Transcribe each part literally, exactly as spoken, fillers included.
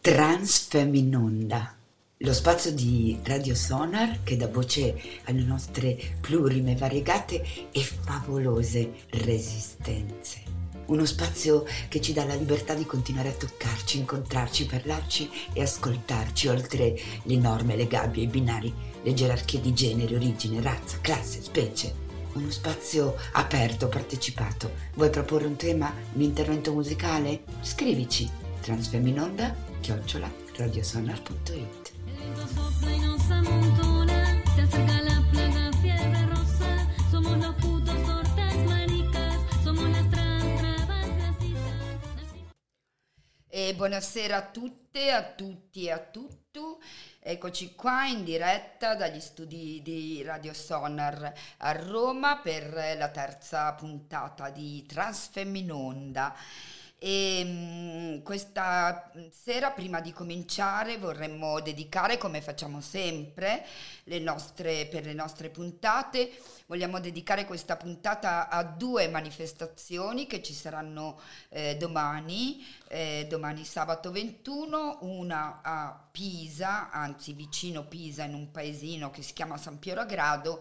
Transfeminonda, lo spazio di Radio Sonar che dà voce alle nostre plurime, variegate e favolose resistenze. Uno spazio che ci dà la libertà di continuare a toccarci, incontrarci, parlarci e ascoltarci, oltre le norme, le gabbie, i binari, le gerarchie di genere, origine, razza, classe, specie. Uno spazio aperto, partecipato. Vuoi proporre un tema, un intervento musicale? Scrivici transfeminonda chiocciola radiosonar punto it. E buonasera a tutte, a tutti e a tutto. Eccoci qua in diretta dagli studi di Radio Sonar a Roma per la terza puntata di Transfeminonda. E mh, questa sera, prima di cominciare, vorremmo dedicare, come facciamo sempre le nostre, per le nostre puntate, vogliamo dedicare questa puntata a due manifestazioni che ci saranno eh, domani, eh, domani sabato ventuno, una a Pisa, anzi vicino Pisa, in un paesino che si chiama San Piero a Grado,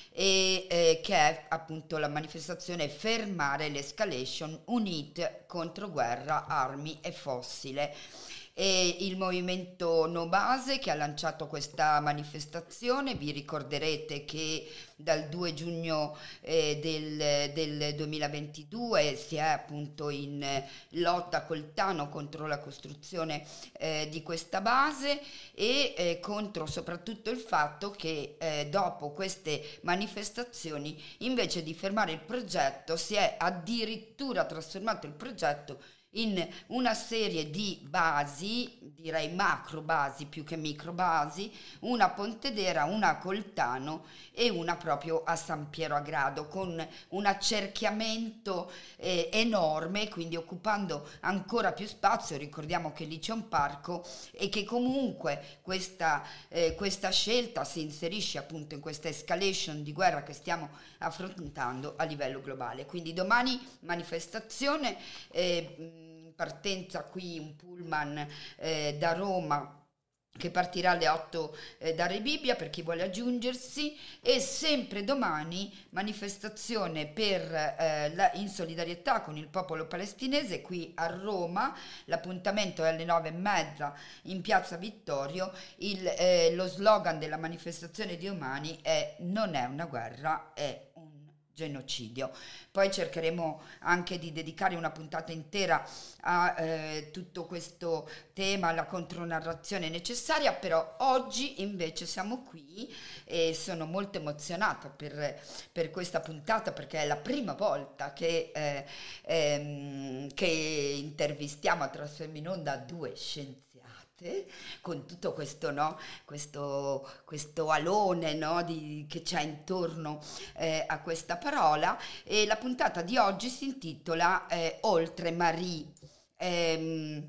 e eh, che è appunto la manifestazione Fermare l'escalation, unite contro guerra, armi e fossile. E il movimento No Base che ha lanciato questa manifestazione, vi ricorderete che dal due giugno eh, del, del duemilaventidue si è appunto in eh, lotta col Tano contro la costruzione eh, di questa base e eh, contro soprattutto il fatto che eh, dopo queste manifestazioni, invece di fermare il progetto, si è addirittura trasformato il progetto in una serie di basi, direi macro basi più che micro basi, una a Pontedera, una a Coltano e una proprio a San Piero a Grado, con un accerchiamento eh, enorme, quindi occupando ancora più spazio. Ricordiamo che lì c'è un parco e che comunque questa, eh, questa scelta si inserisce appunto in questa escalation di guerra che stiamo affrontando a livello globale. Quindi domani manifestazione, eh, partenza qui un pullman eh, da Roma che partirà alle otto eh, da Rebibbia per chi vuole aggiungersi, e sempre domani manifestazione per, eh, la, in solidarietà con il popolo palestinese qui a Roma. L'appuntamento è alle nove e mezza in piazza Vittorio. Il, eh, lo slogan della manifestazione di domani è: non è una guerra, è un genocidio. Poi cercheremo anche di dedicare una puntata intera a eh, tutto questo tema, alla contronarrazione necessaria, però oggi invece siamo qui e sono molto emozionata per, per questa puntata, perché è la prima volta che, eh, ehm, che intervistiamo a Transfeminonda due scienziati, con tutto questo, no, questo, questo alone, no, di, che c'è intorno eh, a questa parola. E la puntata di oggi si intitola eh, Oltre Marie, ehm,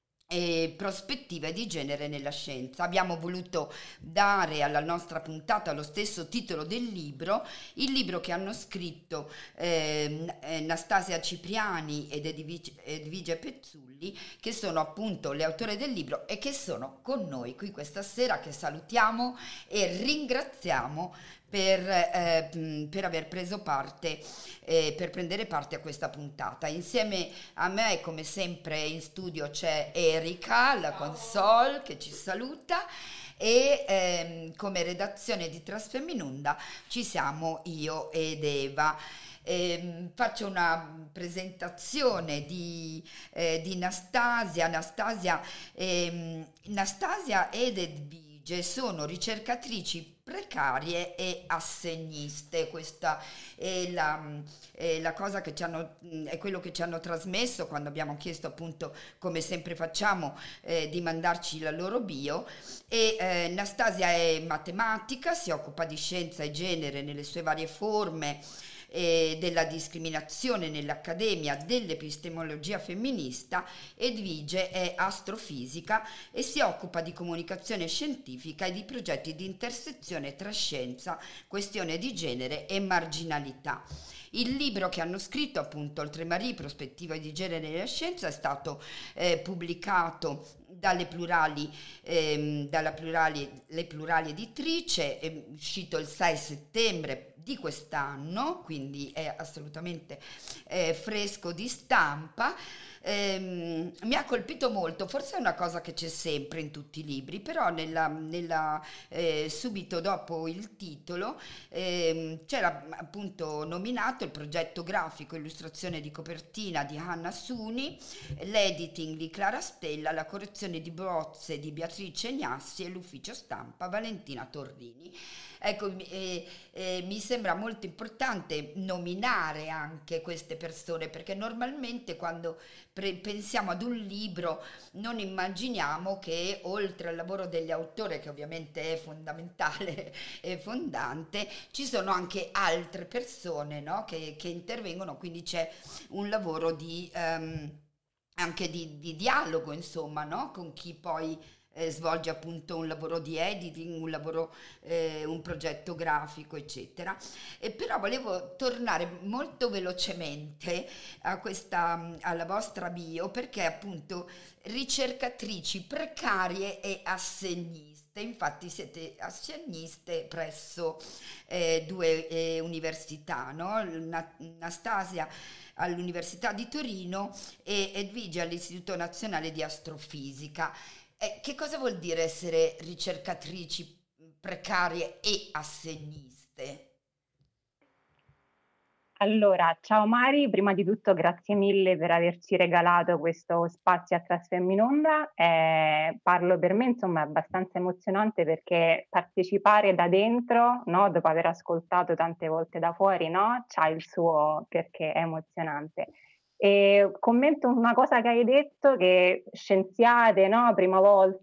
e prospettive di genere nella scienza. Abbiamo voluto dare alla nostra puntata lo stesso titolo del libro, il libro che hanno scritto eh, Nastasia Cipriani ed Edvige, Edvige Pezzulli, che sono appunto le autori del libro e che sono con noi qui questa sera, che salutiamo e ringraziamo per, eh, per aver preso parte, eh, per prendere parte a questa puntata. Insieme a me, come sempre, in studio c'è Erika, la console, che ci saluta, e ehm, come redazione di Transfeminonda ci siamo io ed Eva. Eh, faccio una presentazione di, eh, di Nastasia. Nastasia, ehm, Nastasia ed Edvige sono ricercatrici precarie e assegniste. Questa è la, è la cosa che ci hanno, è quello che ci hanno trasmesso quando abbiamo chiesto, appunto, come sempre facciamo, eh, di mandarci la loro bio. E eh, Nastasia è matematica, si occupa di scienza e genere nelle sue varie forme, e della discriminazione nell'accademia, dell'epistemologia femminista. Edvige è astrofisica e si occupa di comunicazione scientifica e di progetti di intersezione tra scienza, questione di genere e marginalità. Il libro che hanno scritto, appunto, Oltre Marie, prospettiva di genere nella scienza, è stato eh, pubblicato dalle plurali, ehm, dalla plurali, le plurali editrice, è uscito il sei settembre di quest'anno, quindi è assolutamente eh, fresco di stampa. Ehm, mi ha colpito molto, forse è una cosa che c'è sempre in tutti i libri, però nella, nella, eh, subito dopo il titolo ehm, c'era appunto nominato il progetto grafico, illustrazione di copertina di Hanna Suni, l'editing di Clara Stella, la correzione di bozze di Beatrice Gnassi e l'ufficio stampa Valentina Torrini. Ecco, eh, eh, mi sembra molto importante nominare anche queste persone, perché normalmente quando pre- pensiamo ad un libro non immaginiamo che oltre al lavoro degli autori, che ovviamente è fondamentale e fondante, ci sono anche altre persone, no? che, che intervengono, quindi c'è un lavoro di... ehm, anche di, di dialogo, insomma, no? Con chi poi eh, svolge appunto un lavoro di editing, un lavoro, eh, un progetto grafico, eccetera. E però volevo tornare molto velocemente a questa, alla vostra bio, perché appunto ricercatrici precarie e assegniste. Infatti siete assegniste presso eh, due eh, università, no? Anastasia all'Università di Torino e Edvigia all'Istituto Nazionale di Astrofisica. Eh, che cosa vuol dire essere ricercatrici precarie e assegniste? Allora, ciao Mari, prima di tutto grazie mille per averci regalato questo spazio a Trasfermi in Onda. Eh, parlo per me, insomma, è abbastanza emozionante perché partecipare da dentro, no, dopo aver ascoltato tante volte da fuori, no, c'ha il suo perché è emozionante. E commento una cosa che hai detto, che scienziate, no, prima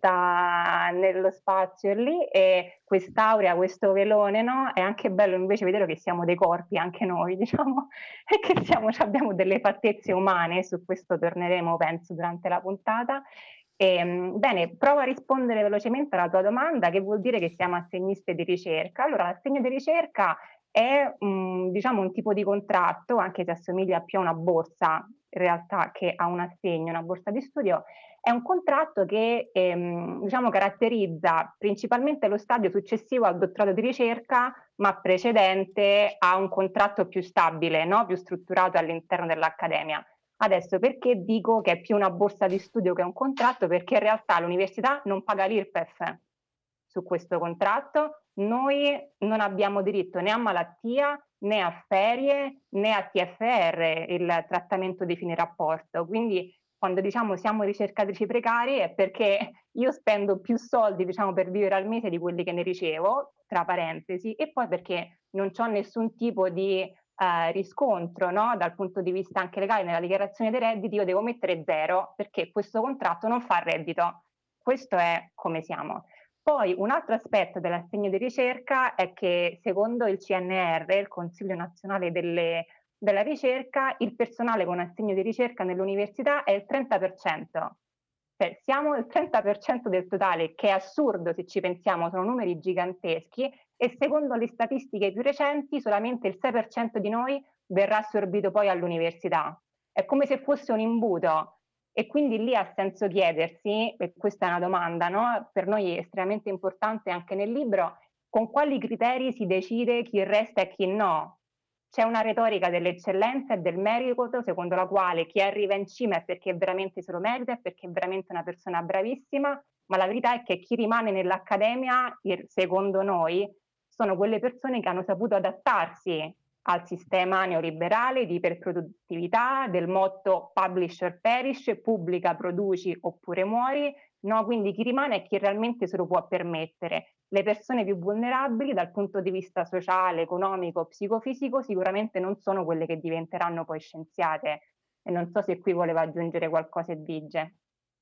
volta nello spazio lì, e quest'aurea, questo velone, no, è anche bello invece vedere che siamo dei corpi anche noi, diciamo, e che siamo, abbiamo delle fattezze umane, su questo torneremo penso durante la puntata. E, bene, provo a rispondere velocemente alla tua domanda, che vuol dire che siamo assegniste di ricerca. Allora, l'assegno di ricerca è um, diciamo un tipo di contratto, anche se assomiglia più a una borsa in realtà che a un assegno, una borsa di studio, è un contratto che ehm, diciamo caratterizza principalmente lo stadio successivo al dottorato di ricerca, ma precedente a un contratto più stabile, no? Più strutturato all'interno dell'accademia. Adesso perché dico che è più una borsa di studio che un contratto? Perché in realtà l'università non paga l'I R P E F su questo contratto, noi non abbiamo diritto né a malattia, né a ferie, né a T F R, il trattamento di fine rapporto. Quindi quando diciamo siamo ricercatrici precari è perché io spendo più soldi, diciamo, per vivere al mese di quelli che ne ricevo, tra parentesi, e poi perché non ho nessun tipo di eh, riscontro, no? Dal punto di vista anche legale, nella dichiarazione dei redditi io devo mettere zero perché questo contratto non fa reddito. Questo è come siamo. Poi un altro aspetto dell'assegno di ricerca è che secondo il C N R, il Consiglio Nazionale delle, della Ricerca, il personale con assegno di ricerca nell'università è il trenta per cento. Cioè, siamo il trenta per cento del totale, che è assurdo se ci pensiamo, sono numeri giganteschi, e secondo le statistiche più recenti solamente il sei per cento di noi verrà assorbito poi all'università. È come se fosse un imbuto. E quindi lì ha senso chiedersi, e questa è una domanda, no? Per noi è estremamente importante anche nel libro, con quali criteri si decide chi resta e chi no? C'è una retorica dell'eccellenza e del merito, secondo la quale chi arriva in cima è perché veramente se lo merita, è perché è veramente una persona bravissima, ma la verità è che chi rimane nell'accademia, secondo noi, sono quelle persone che hanno saputo adattarsi al sistema neoliberale di iperproduttività, del motto publish or perish, pubblica, produci oppure muori, no? Quindi chi rimane è chi realmente se lo può permettere. Le persone più vulnerabili dal punto di vista sociale, economico, psicofisico sicuramente non sono quelle che diventeranno poi scienziate. E non so se qui voleva aggiungere qualcosa Edvige.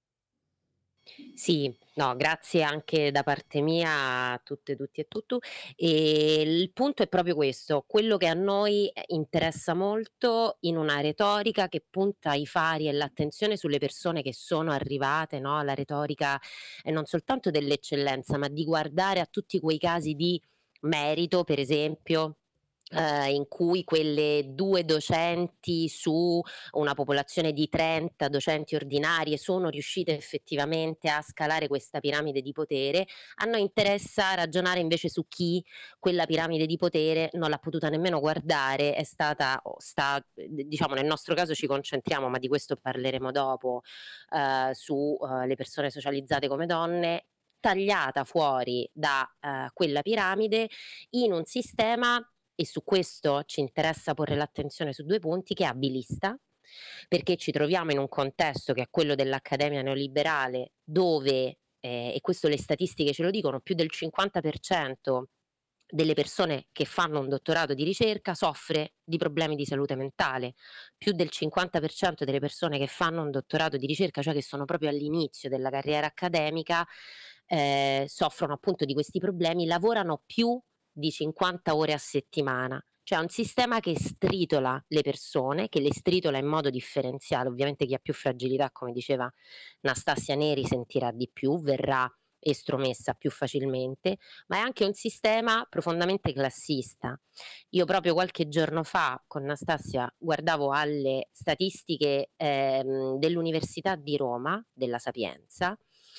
Sì, no, grazie anche da parte mia a tutte, tutti e tutto. E il punto è proprio questo, quello che a noi eh, interessa molto in una retorica che punta i fari e l'attenzione sulle persone che sono arrivate, no? La retorica è non soltanto dell'eccellenza, ma di guardare a tutti quei casi di merito, per esempio, Uh, in cui quelle due docenti su una popolazione di trenta docenti ordinarie sono riuscite effettivamente a scalare questa piramide di potere. A noi interessa ragionare invece su chi quella piramide di potere non l'ha potuta nemmeno guardare, è stata, o sta, diciamo nel nostro caso ci concentriamo, ma di questo parleremo dopo, uh, su uh, le persone socializzate come donne, tagliata fuori da uh, quella piramide in un sistema. E su questo ci interessa porre l'attenzione su due punti, che è abilista, perché ci troviamo in un contesto che è quello dell'accademia neoliberale, dove, eh, e questo le statistiche ce lo dicono, più del cinquanta per cento delle persone che fanno un dottorato di ricerca soffre di problemi di salute mentale, più del cinquanta per cento delle persone che fanno un dottorato di ricerca, cioè che sono proprio all'inizio della carriera accademica, eh, soffrono appunto di questi problemi, lavorano più di cinquanta ore a settimana, cioè un sistema che stritola le persone, che le stritola in modo differenziale. Ovviamente chi ha più fragilità, come diceva Nastasia Neri, sentirà di più, verrà estromessa più facilmente, ma è anche un sistema profondamente classista. Io proprio qualche giorno fa con Nastasia guardavo alle statistiche ehm, dell'Università di Roma, della Sapienza,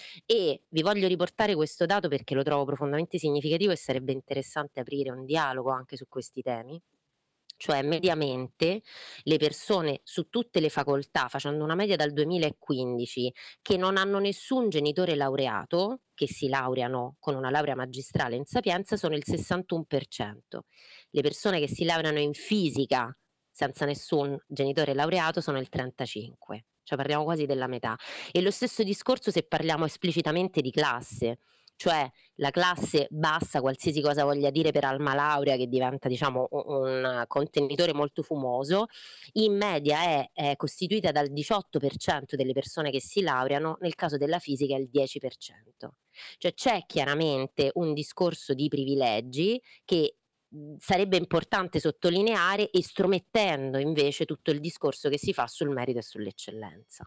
e vi voglio riportare questo dato perché lo trovo profondamente significativo e sarebbe interessante aprire un dialogo anche su questi temi. Cioè mediamente le persone su tutte le facoltà, facendo una media dal duemilaquindici, che non hanno nessun genitore laureato, che si laureano con una laurea magistrale in Sapienza, sono il sessantuno per cento. Le persone che si laureano in fisica senza nessun genitore laureato sono il trentacinque per cento. Cioè parliamo quasi della metà. E lo stesso discorso se parliamo esplicitamente di classe, cioè la classe bassa, qualsiasi cosa voglia dire per alma laurea, che diventa diciamo un contenitore molto fumoso, in media è, è costituita dal diciotto per cento delle persone che si laureano, nel caso della fisica è il dieci per cento. Cioè c'è chiaramente un discorso di privilegi che sarebbe importante sottolineare, estromettendo invece tutto il discorso che si fa sul merito e sull'eccellenza.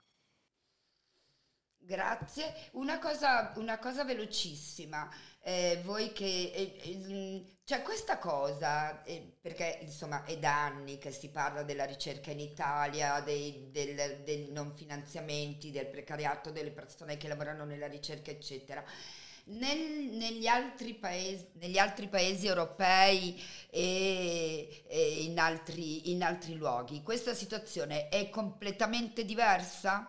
Grazie. Una cosa, una cosa velocissima, eh, voi che eh, eh, c'è questa cosa, eh, perché insomma è da anni che si parla della ricerca in Italia, dei, del, del non finanziamenti, del precariato delle persone che lavorano nella ricerca, eccetera. Nel, negli, altri paesi, negli altri paesi europei e, e in, altri, in altri luoghi questa situazione è completamente diversa?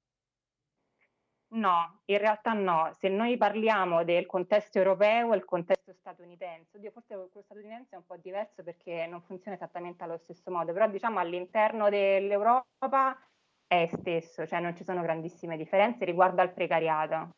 No, in realtà no. Se noi parliamo del contesto europeo e il contesto statunitense, oddio, forse quello statunitense è un po' diverso perché non funziona esattamente allo stesso modo, però diciamo all'interno dell'Europa è stesso, cioè non ci sono grandissime differenze riguardo al precariato.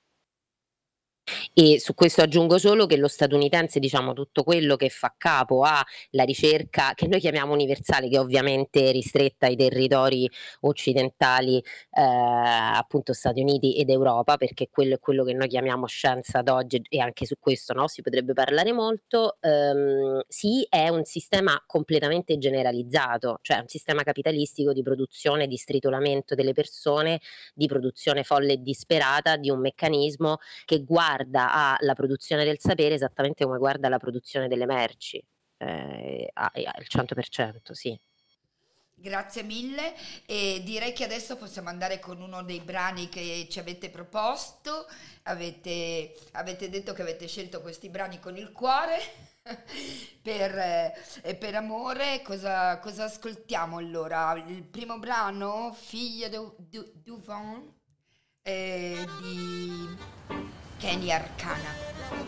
E su questo aggiungo solo che lo statunitense, diciamo tutto quello che fa capo alla ricerca che noi chiamiamo universale, che è ovviamente ristretta ai territori occidentali, eh, appunto Stati Uniti ed Europa, perché quello è quello che noi chiamiamo scienza ad oggi, e anche su questo no, si potrebbe parlare molto. ehm, sì, è un sistema completamente generalizzato, cioè un sistema capitalistico di produzione, di stritolamento delle persone, di produzione folle e disperata, di un meccanismo che guarda alla produzione del sapere esattamente come guarda alla produzione delle merci, eh, al cento per cento, sì. Grazie mille, e direi che adesso possiamo andare con uno dei brani che ci avete proposto. Avete, avete detto che avete scelto questi brani con il cuore per, eh, per amore. Cosa, cosa ascoltiamo allora? Il primo brano, Figlia du, du, du vent, eh, di Kenny Arcana.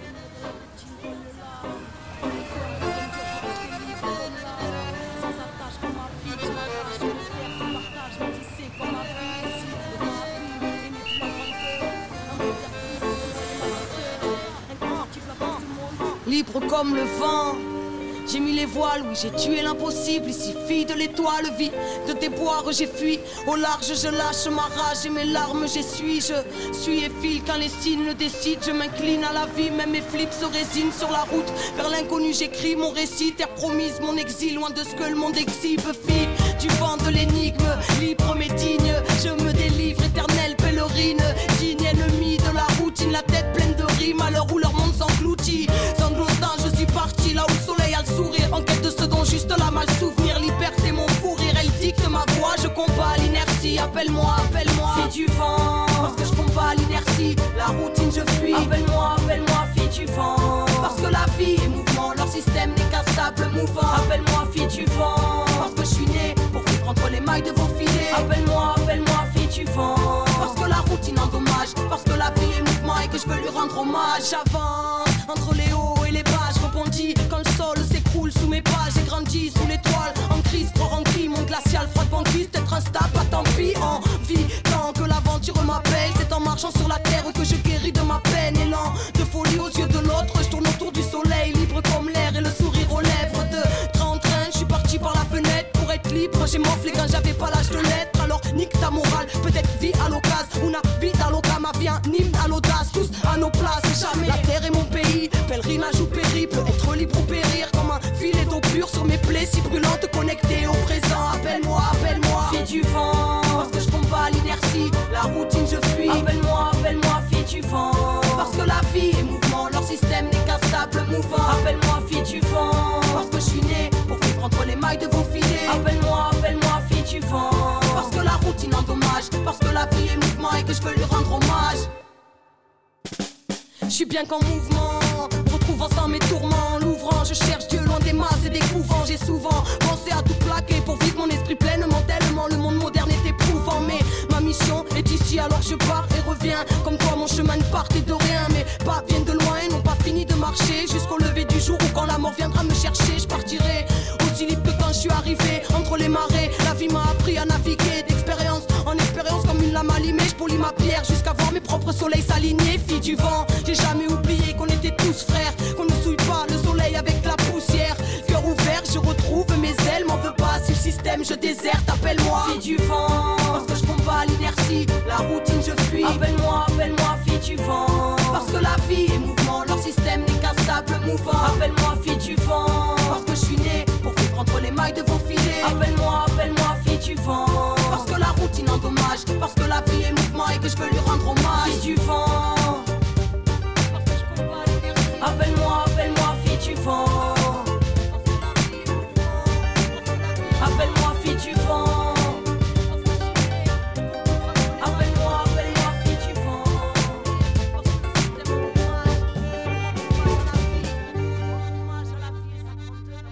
Libre comme le vent, j'ai mis les voiles, oui j'ai tué l'impossible. Ici fille de l'étoile, vie de déboire, j'ai fui. Au large je lâche ma rage et mes larmes j'essuie. Je suis et file quand les signes le décident. Je m'incline à la vie, même mes flips se résignent. Sur la route vers l'inconnu j'écris mon récit. Terre promise, mon exil, loin de ce que le monde exhibe. Fille du vent de l'énigme, libre mais digne. Je me délivre, éternelle pèlerine. Digne ennemi de la routine, la tête pleine de rimes. À l'heure où leur monde s'engloutit, sanglotant je suis parti là où le soleil a le sourire. En quête de ce dont juste mouvant. Appelle-moi fille du vent, parce que je suis né pour vivre entre les mailles de vos filets. Appelle-moi, appelle-moi fille du vent, parce que la routine endommage, parce que la vie est mouvement et que je veux lui rendre hommage. J'avance entre les hauts et les bas, je rebondis quand le sol s'écroule sous mes pas. J'ai grandi sous l'étoile, en crise, trop rempli, mon glacial, froide banquise, peut-être instable, pas tant pis. En vie, tant que l'aventure m'appelle, c'est en marchant sur la terre que je guéris de ma peine. Élan de folie aux yeux de l'autre, je tourne autour du soleil, libre comme l'air et le sourire aux lèvres. De train en train, je suis parti par la fenêtre pour être libre. J'ai morflé quand j'avais pas l'âge de l'être. Alors nique ta morale, peut-être vie à l'occasion, una vie à l'occasion, ma vie un hymne à l'audace. Tous à nos places, jamais la terre est mon pays. Pèlerinage ou périple, être libre ou périr comme un filet d'eau pure sur mes plaies si brûlantes, connectées au présent. Appelle-moi, appelle-moi fille du vent, parce que je combats l'inertie, la routine je fuis. Appelle-moi, appelle-moi fille du vent, parce que la vie est mouvement, leur système n'est qu'un sable mouvant. Appelle-moi fille du vent, parce que je suis né pour vivre entre les mailles de vos filets. Appelle-moi, appelle-moi fille du vent, parce que la routine endommage, parce que la vie est mouvement et que je veux lui rendre hommage. Je suis bien qu'en mouvement, retrouvant sans mes tourments, l'ouvrant, je cherche Dieu loin des masses et des couvents. J'ai souvent pensé à tout plaquer pour vivre mon esprit pleinement, tellement le monde moderne est éprouvant. Mais ma mission est ici, alors je pars et reviens. Comme quoi mon chemin ne partait de rien, mes pas viennent de loin et n'ont pas fini de marcher jusqu'au lever du jour où quand la mort viendra me chercher, je partirai aussi libre que quand je suis arrivé. Entre les marées, la vie m'a appris à naviguer d'expérience en expérience comme une lame allumée. Je polis ma pierre jusqu'à voir mes propres soleils s'aligner. Fille du vent, j'ai jamais oublié qu'on était tous frères, qu'on ne souille pas le soleil avec la poussière. Cœur ouvert, je retrouve mes ailes, m'en veux pas si le système je déserte. Appelle-moi fille du vent, parce que je combats l'inertie, la routine je fuis. Appelle-moi, appelle-moi fille du vent, parce que la vie est mouvement, leur système n'est qu'un sable mouvant. Appelle-moi fille du vent, parce que je suis né pour vivre entre les mailles de vos filets. Appelle-moi, appelle-moi fille du vent, parce que la routine endommage, parce que la vie est mouvement et que je veux lui rendre hommage. Fille du vent, parce que je combats l'inertie. Appelle-moi, appelle-moi fille du vent, appelle-moi fille du vent, appelle-moi, appelle-moi fille du vent, parce que le système est hommage à la vie, hommage à la vie et sa grandeur.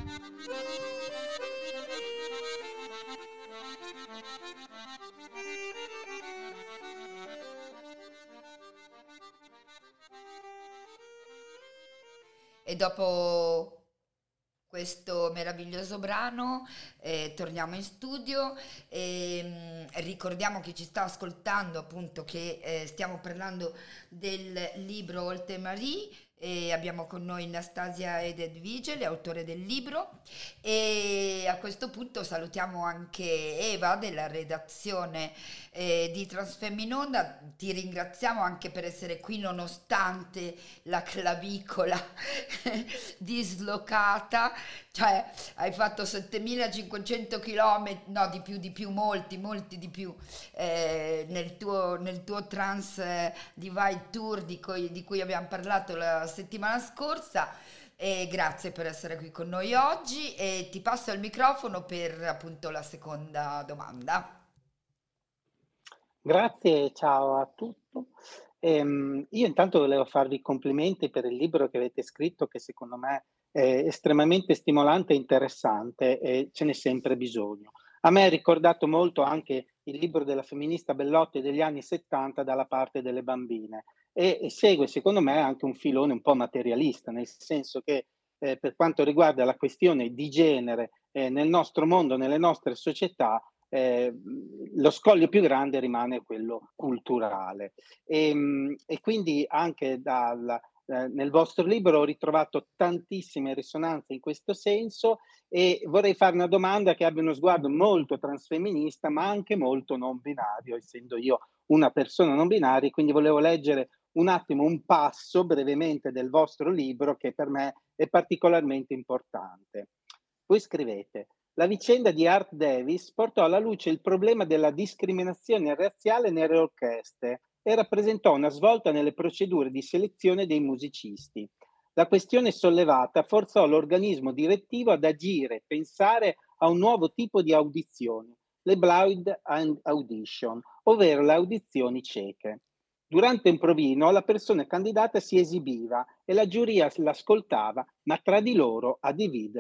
E dopo questo meraviglioso brano eh, torniamo in studio e mh, ricordiamo chi ci sta ascoltando appunto che eh, stiamo parlando del libro Olte Marie e abbiamo con noi Nastasia Ededvige, l'autore del libro, e a questo punto salutiamo anche Eva della redazione eh, di Transfemminonda. Ti ringraziamo anche per essere qui nonostante la clavicola dislocata, cioè hai fatto settemilacinquecento chilometri, no di più, di più, molti, molti di più eh, nel tuo, nel tuo Trans Divide Tour di cui, di cui abbiamo parlato la settimana scorsa. E grazie per essere qui con noi oggi e ti passo il microfono per appunto la seconda domanda. Grazie, ciao a tutti. Ehm, io intanto volevo farvi i complimenti per il libro che avete scritto, che secondo me è estremamente stimolante e interessante e ce n'è sempre bisogno. A me ha ricordato molto anche il libro della femminista Bellotti degli anni settanta, Dalla parte delle bambine, e, e segue secondo me anche un filone un po' materialista, nel senso che eh, per quanto riguarda la questione di genere eh, nel nostro mondo, nelle nostre società, eh, lo scoglio più grande rimane quello culturale. E, e quindi anche dal, eh, nel vostro libro ho ritrovato tantissime risonanze in questo senso e vorrei fare una domanda che abbia uno sguardo molto transfemminista ma anche molto non binario, essendo io una persona non binaria, quindi volevo leggere un attimo un passo brevemente del vostro libro che per me è particolarmente importante. Voi scrivete: la vicenda di Art Davis portò alla luce il problema della discriminazione razziale nelle orchestre e rappresentò una svolta nelle procedure di selezione dei musicisti. La questione sollevata forzò l'organismo direttivo ad agire e pensare a un nuovo tipo di audizioni, le blind audition, ovvero le audizioni cieche. Durante un provino la persona candidata si esibiva e la giuria l'ascoltava, ma tra di loro a dividerli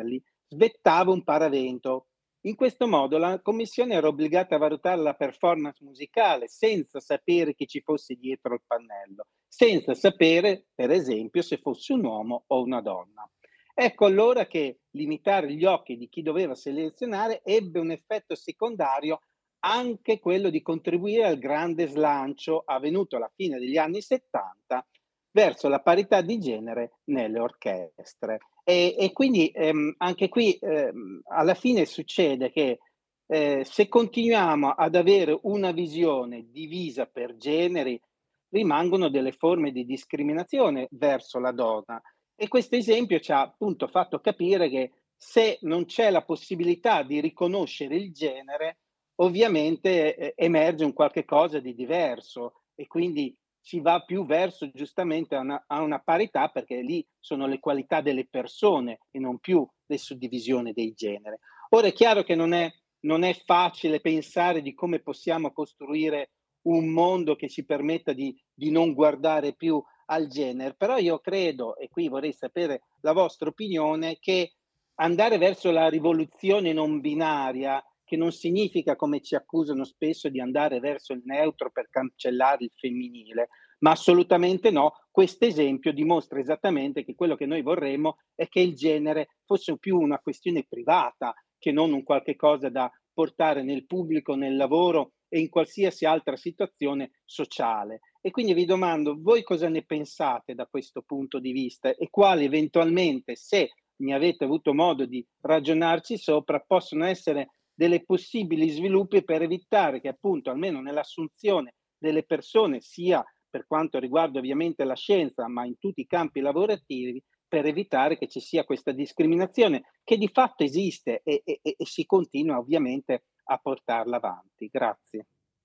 svettava un paravento. In questo modo la commissione era obbligata a valutare la performance musicale senza sapere chi ci fosse dietro il pannello, senza sapere, per esempio, se fosse un uomo o una donna. Ecco allora che limitare gli occhi di chi doveva selezionare ebbe un effetto secondario, anche quello di contribuire al grande slancio avvenuto alla fine degli anni settanta verso la parità di genere nelle orchestre. E, e quindi ehm, anche qui ehm, alla fine succede che eh, se continuiamo ad avere una visione divisa per generi, rimangono delle forme di discriminazione verso la donna. E questo esempio ci ha appunto fatto capire che se non c'è la possibilità di riconoscere il genere, ovviamente eh, emerge un qualche cosa di diverso e quindi si va più verso giustamente a una, a una parità, perché lì sono le qualità delle persone e non più le suddivisioni dei generi. Ora è chiaro che non è, non è facile pensare di come possiamo costruire un mondo che ci permetta di, di non guardare più al genere, però io credo, e qui vorrei sapere la vostra opinione, che andare verso la rivoluzione non binaria, che non significa, come ci accusano spesso, di andare verso il neutro per cancellare il femminile, ma assolutamente no. Questo esempio dimostra esattamente che quello che noi vorremmo è che il genere fosse più una questione privata che non un qualche cosa da portare nel pubblico, nel lavoro e in qualsiasi altra situazione sociale. E quindi vi domando, voi cosa ne pensate da questo punto di vista e quali eventualmente, se ne avete avuto modo di ragionarci sopra, possono essere delle possibili sviluppi per evitare che appunto, almeno nell'assunzione delle persone, sia per quanto riguarda ovviamente la scienza, ma in tutti i campi lavorativi, per evitare che ci sia questa discriminazione che di fatto esiste e, e, e si continua ovviamente a portarla avanti. Grazie.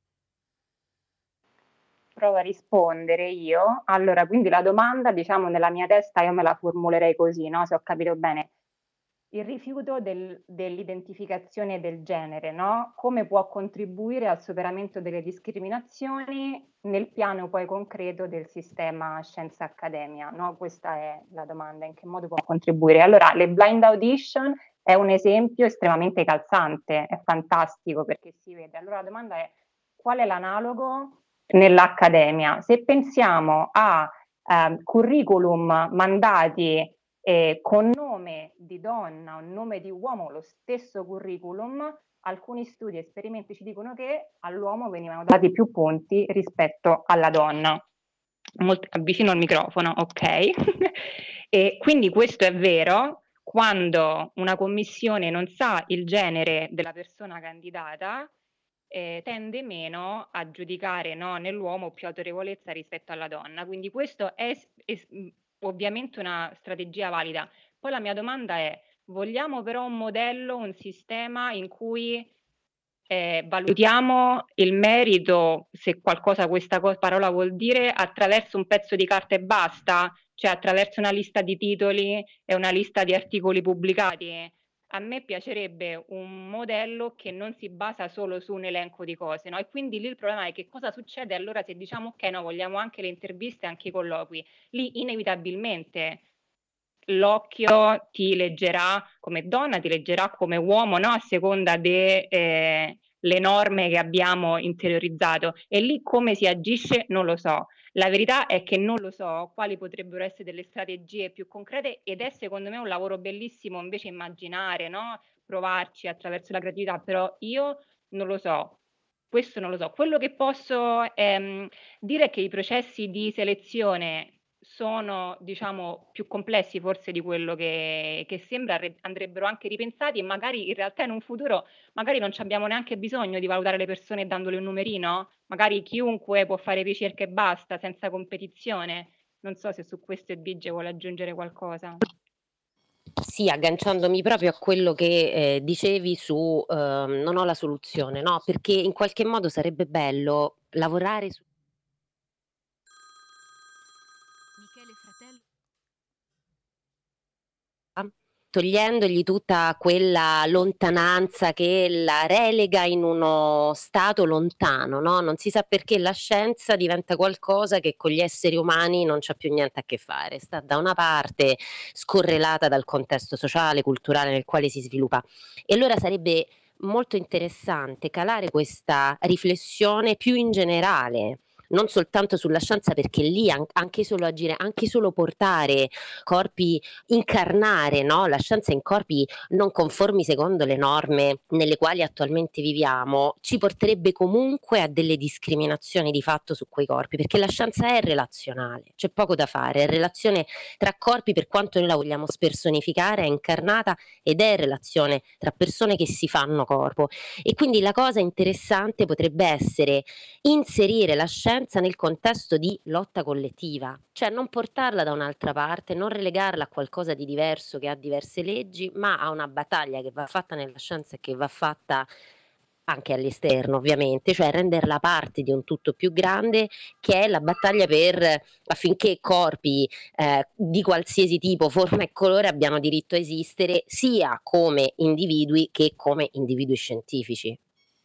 Provo a rispondere io. Allora, quindi la domanda, diciamo, nella mia testa io me la formulerei così, no? Se ho capito bene. Il rifiuto del, dell'identificazione del genere, no? Come può contribuire al superamento delle discriminazioni nel piano poi concreto del sistema scienza-accademia, no? Questa è la domanda, in che modo può contribuire? Allora, le blind audition è un esempio estremamente calzante, è fantastico perché si vede. Allora la domanda è: qual è l'analogo nell'accademia? Se pensiamo a eh, curriculum mandati eh, con nome di donna o nome di uomo, lo stesso curriculum, alcuni studi e esperimenti ci dicono che all'uomo venivano dati più punti rispetto alla donna. Molto avvicino al microfono, ok? E quindi questo è vero quando una commissione non sa il genere della persona candidata, eh, tende meno a giudicare, no, nell'uomo più autorevolezza rispetto alla donna. Quindi questo è, è ovviamente una strategia valida. Poi la mia domanda è: vogliamo però un modello, un sistema in cui eh, valutiamo il merito, se qualcosa questa co- parola vuol dire, attraverso un pezzo di carta e basta? Cioè attraverso una lista di titoli e una lista di articoli pubblicati? A me piacerebbe un modello che non si basa solo su un elenco di cose, no? E quindi lì il problema è che cosa succede allora se diciamo ok, no, vogliamo anche le interviste, anche i colloqui. Lì inevitabilmente l'occhio ti leggerà come donna, ti leggerà come uomo, no? A seconda delle eh, norme che abbiamo interiorizzato. E lì come si agisce non lo so. La verità è che non lo so quali potrebbero essere delle strategie più concrete, ed è secondo me un lavoro bellissimo invece immaginare, no? Provarci attraverso la creatività, però io non lo so. Questo non lo so. Quello che posso ehm, dire è che i processi di selezione sono, diciamo, più complessi forse di quello che, che sembra, andrebbero anche ripensati, e magari in realtà in un futuro magari non ci abbiamo neanche bisogno di valutare le persone dandole un numerino, magari chiunque può fare ricerca e basta, senza competizione. Non so se su questo Edvige vuole aggiungere qualcosa. Sì, agganciandomi proprio a quello che eh, dicevi su eh, non ho la soluzione, no? Perché in qualche modo sarebbe bello lavorare su... togliendogli tutta quella lontananza che la relega in uno stato lontano, no? Non si sa perché la scienza diventa qualcosa che con gli esseri umani non c'ha più niente a che fare, sta da una parte scorrelata dal contesto sociale, culturale nel quale si sviluppa. E allora sarebbe molto interessante calare questa riflessione più in generale, non soltanto sulla scienza, perché lì an- anche solo agire, anche solo portare corpi, incarnare, no? La scienza in corpi non conformi secondo le norme nelle quali attualmente viviamo, ci porterebbe comunque a delle discriminazioni di fatto su quei corpi, perché la scienza è relazionale, c'è poco da fare, è relazione tra corpi per quanto noi la vogliamo spersonificare, è incarnata ed è relazione tra persone che si fanno corpo. E quindi la cosa interessante potrebbe essere inserire la scienza nel contesto di lotta collettiva, cioè non portarla da un'altra parte, non relegarla a qualcosa di diverso che ha diverse leggi, ma a una battaglia che va fatta nella scienza e che va fatta anche all'esterno, ovviamente, cioè renderla parte di un tutto più grande, che è la battaglia per affinché corpi eh, di qualsiasi tipo, forma e colore abbiano diritto a esistere sia come individui che come individui scientifici.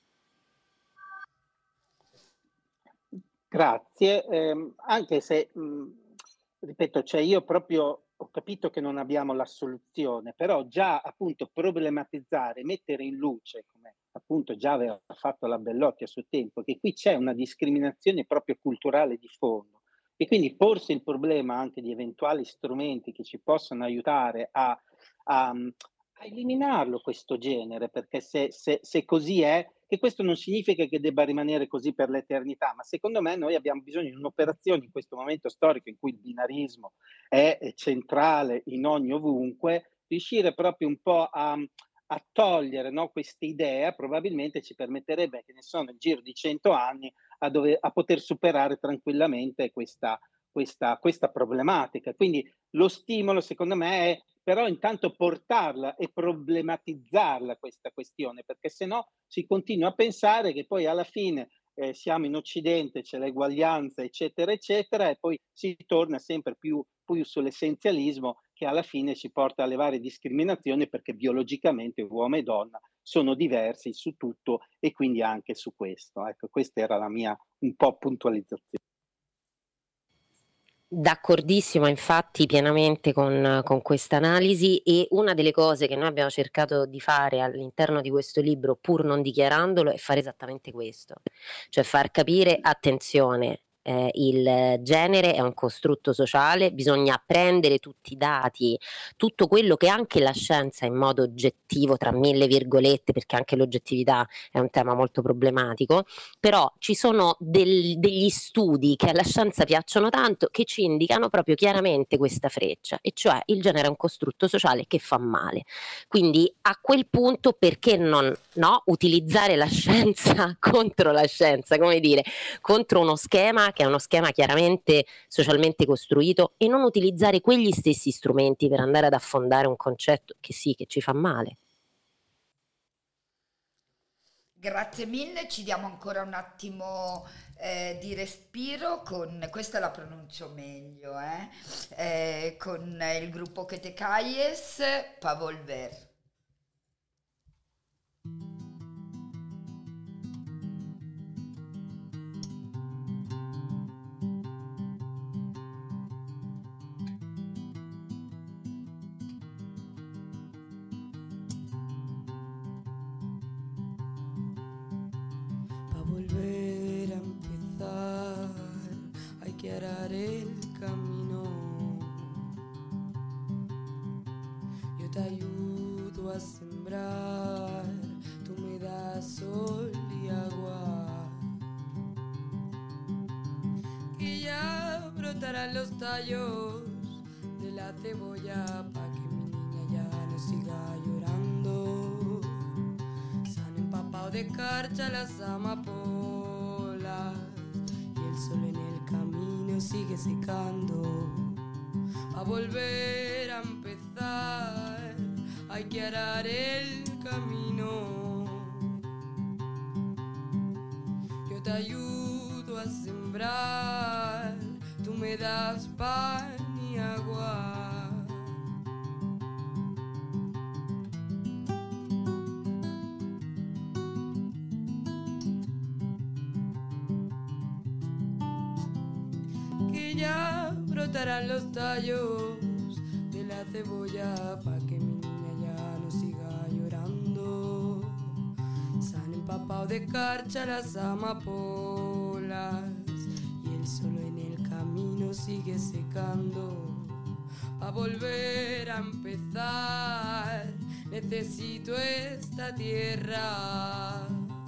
Grazie, ehm, anche se, mh, ripeto, cioè io proprio ho capito che non abbiamo la soluzione, però già appunto problematizzare, mettere in luce, come appunto già aveva fatto la Bellotti a suo tempo, che qui c'è una discriminazione proprio culturale di fondo e quindi porsi il problema anche di eventuali strumenti che ci possano aiutare a, a, a eliminarlo questo genere, perché se, se, se così è, che questo non significa che debba rimanere così per l'eternità, ma secondo me noi abbiamo bisogno di un'operazione in questo momento storico in cui il binarismo è centrale in ogni ovunque, riuscire proprio un po' a, a togliere, no, questa idea, probabilmente ci permetterebbe, che ne so, nel giro di cento anni, a, dove, a poter superare tranquillamente questa, questa, questa problematica. Quindi lo stimolo, secondo me, è però intanto portarla e problematizzarla questa questione, perché se no si continua a pensare che poi alla fine eh, siamo in Occidente, c'è l'eguaglianza, eccetera, eccetera, e poi si torna sempre più, più sull'essenzialismo che alla fine ci porta alle varie discriminazioni, perché biologicamente uomo e donna sono diversi su tutto e quindi anche su questo. Ecco, questa era la mia un po' puntualizzazione. D'accordissimo, infatti, pienamente con, con questa analisi, e una delle cose che noi abbiamo cercato di fare all'interno di questo libro, pur non dichiarandolo, è fare esattamente questo, cioè far capire, attenzione, eh, il genere è un costrutto sociale, bisogna prendere tutti i dati, tutto quello che anche la scienza in modo oggettivo, tra mille virgolette, perché anche l'oggettività è un tema molto problematico, però ci sono del, degli studi che alla scienza piacciono tanto, che ci indicano proprio chiaramente questa freccia, e cioè il genere è un costrutto sociale che fa male. Quindi a quel punto perché non, no, utilizzare la scienza contro la scienza, come dire, contro uno schema che è uno schema chiaramente socialmente costruito, e non utilizzare quegli stessi strumenti per andare ad affondare un concetto che sì, che ci fa male. Grazie mille, ci diamo ancora un attimo eh, di respiro con, questa la pronuncio meglio, eh, eh, con il gruppo Que te calles, pa volver. Volver a empezar, hay que arar el camino. Yo te ayudo a sembrar, tú me das sol y agua. Que ya brotarán los tallos de la cebolla pa' que mi niña ya no siga llorando. Empapado de escarcha las amapolas y el sol en el camino sigue secando. A volver a empezar hay que arar el camino. Yo te ayudo a sembrar, tú me das pan y agua. cortarán los tallos de la cebolla pa' que mi niña ya no siga llorando. Se han empapado de escarcha las amapolas y el sol en el camino sigue secando. Pa' volver a empezar necesito esta tierra.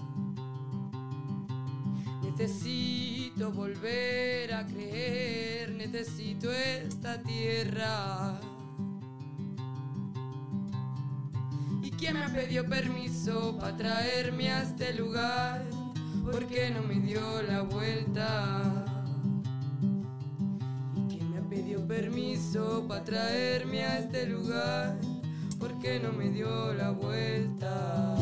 Necesito volver a creer, necesito esta tierra. ¿Y quién me ha pedido permiso para traerme a este lugar? ¿Por qué no me dio la vuelta? ¿Y quién me ha pedido permiso para traerme a este lugar? ¿Por qué no me dio la vuelta?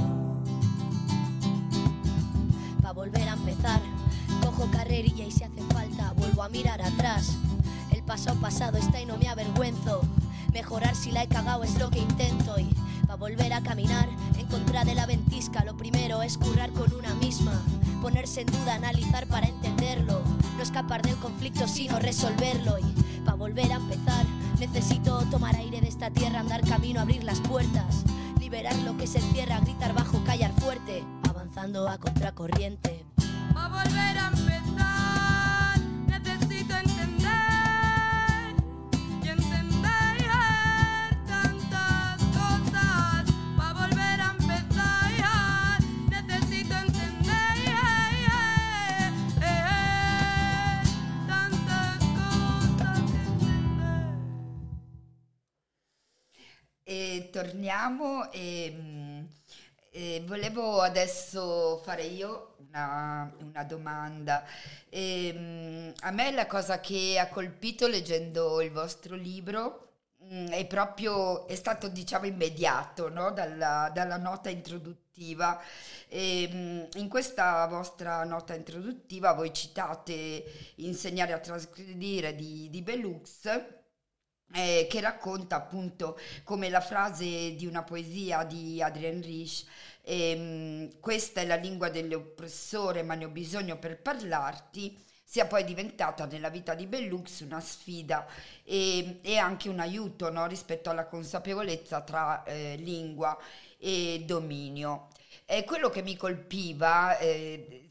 Pa' volver a empezar, cojo carrerilla y si hace falta vuelvo a mirar atrás. El pasado pasado está y no me avergüenzo. Mejorar si la he cagado es lo que intento. Y pa' volver a caminar en contra de la ventisca, lo primero es currar con una misma. Ponerse en duda, analizar para entenderlo. No escapar del conflicto sino resolverlo. Y pa' volver a empezar necesito tomar aire de esta tierra, andar camino, abrir las puertas, liberar lo que se encierra, gritar bajo, callar fuerte, avanzando a contracorriente. Pa' volver a empezar necesito entender y entender tantas cosas. Pa' volver a empezar necesito entender tantas cosas que entender. E torniamo e, e volevo adesso fare io una, una domanda. E, a me la cosa che ha colpito leggendo il vostro libro mh, è proprio, è stato diciamo immediato, no? Dalla, dalla nota introduttiva. E, mh, in questa vostra nota introduttiva voi citate Insegnare a trasgredire di, di Bellux, Eh, che racconta appunto come la frase di una poesia di Adrien Rich, ehm, questa è la lingua dell'oppressore ma ne ho bisogno per parlarti, sia poi diventata nella vita di Bellux una sfida e, e anche un aiuto, no, rispetto alla consapevolezza tra eh, lingua e dominio. E quello che mi colpiva, eh,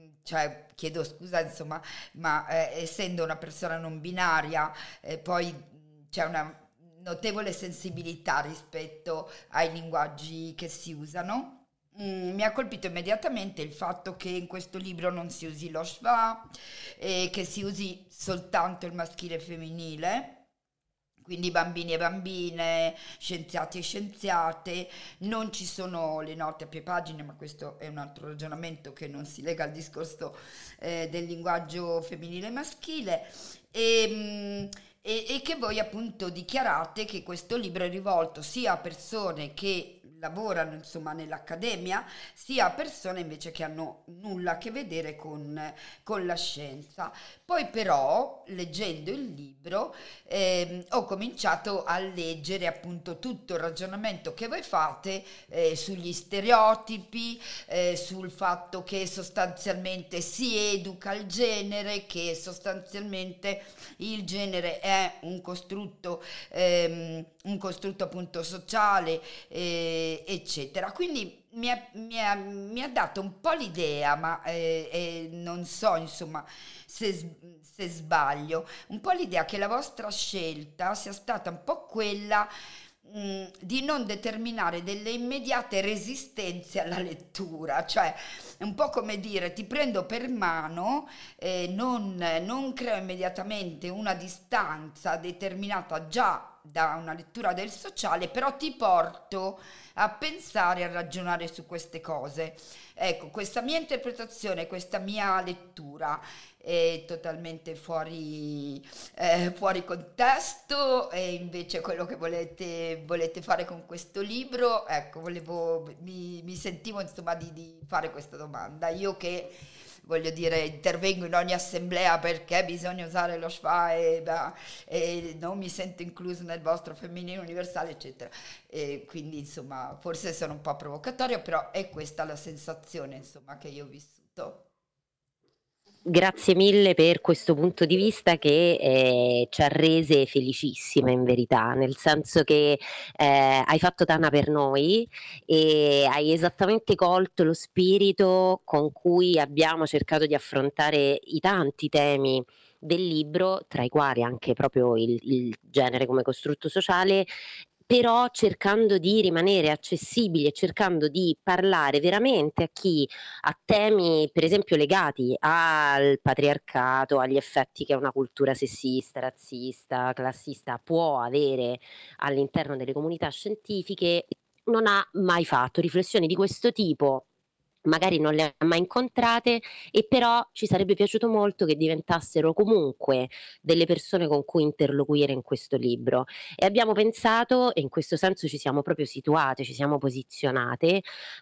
cioè chiedo scusa insomma, ma eh, essendo una persona non binaria, eh, poi c'è una notevole sensibilità rispetto ai linguaggi che si usano. Mm, mi ha colpito immediatamente il fatto che in questo libro non si usi lo schwa, e che si usi soltanto il maschile e femminile, quindi bambini e bambine, scienziati e scienziate, non ci sono le note a pie pagine, ma questo è un altro ragionamento che non si lega al discorso eh, del linguaggio femminile e maschile. E, mh, E, e che voi appunto dichiarate che questo libro è rivolto sia a persone che lavorano insomma nell'accademia, sia a persone invece che hanno nulla a che vedere con, con la scienza. Poi però, leggendo il libro, eh, ho cominciato a leggere appunto tutto il ragionamento che voi fate eh, sugli stereotipi, eh, sul fatto che sostanzialmente si educa il genere, che sostanzialmente il genere è un costrutto, ehm, un costrutto appunto sociale, eh, eccetera. Quindi mi ha, mi, ha, mi ha dato un po' l'idea, ma eh, eh, non so insomma se, se sbaglio, un po' l'idea che la vostra scelta sia stata un po' quella mh, di non determinare delle immediate resistenze alla lettura, cioè un po' come dire ti prendo per mano, eh, non, non creo immediatamente una distanza determinata già da una lettura del sociale, però ti porto a pensare, a ragionare su queste cose. Ecco, questa mia interpretazione, questa mia lettura è totalmente fuori, eh, fuori contesto, e invece quello che volete, volete fare con questo libro, ecco, volevo, mi, mi sentivo insomma di, di fare questa domanda. Io che voglio dire, intervengo in ogni assemblea perché bisogna usare lo schwa e, beh, e non mi sento incluso nel vostro femminile universale, eccetera. E quindi, insomma, forse sono un po' provocatorio, però è questa la sensazione, insomma, che io ho vissuto. Grazie mille per questo punto di vista che eh, ci ha rese felicissime in verità, nel senso che eh, hai fatto Tana per noi e hai esattamente colto lo spirito con cui abbiamo cercato di affrontare i tanti temi del libro, tra i quali anche proprio il, il genere come costrutto sociale, però cercando di rimanere accessibili e cercando di parlare veramente a chi ha temi, per esempio, legati al patriarcato, agli effetti che una cultura sessista, razzista, classista può avere all'interno delle comunità scientifiche, non ha mai fatto riflessioni di questo tipo. Magari non le ha mai incontrate e però ci sarebbe piaciuto molto che diventassero comunque delle persone con cui interloquire in questo libro e abbiamo pensato, e in questo senso ci siamo proprio situate, ci siamo posizionate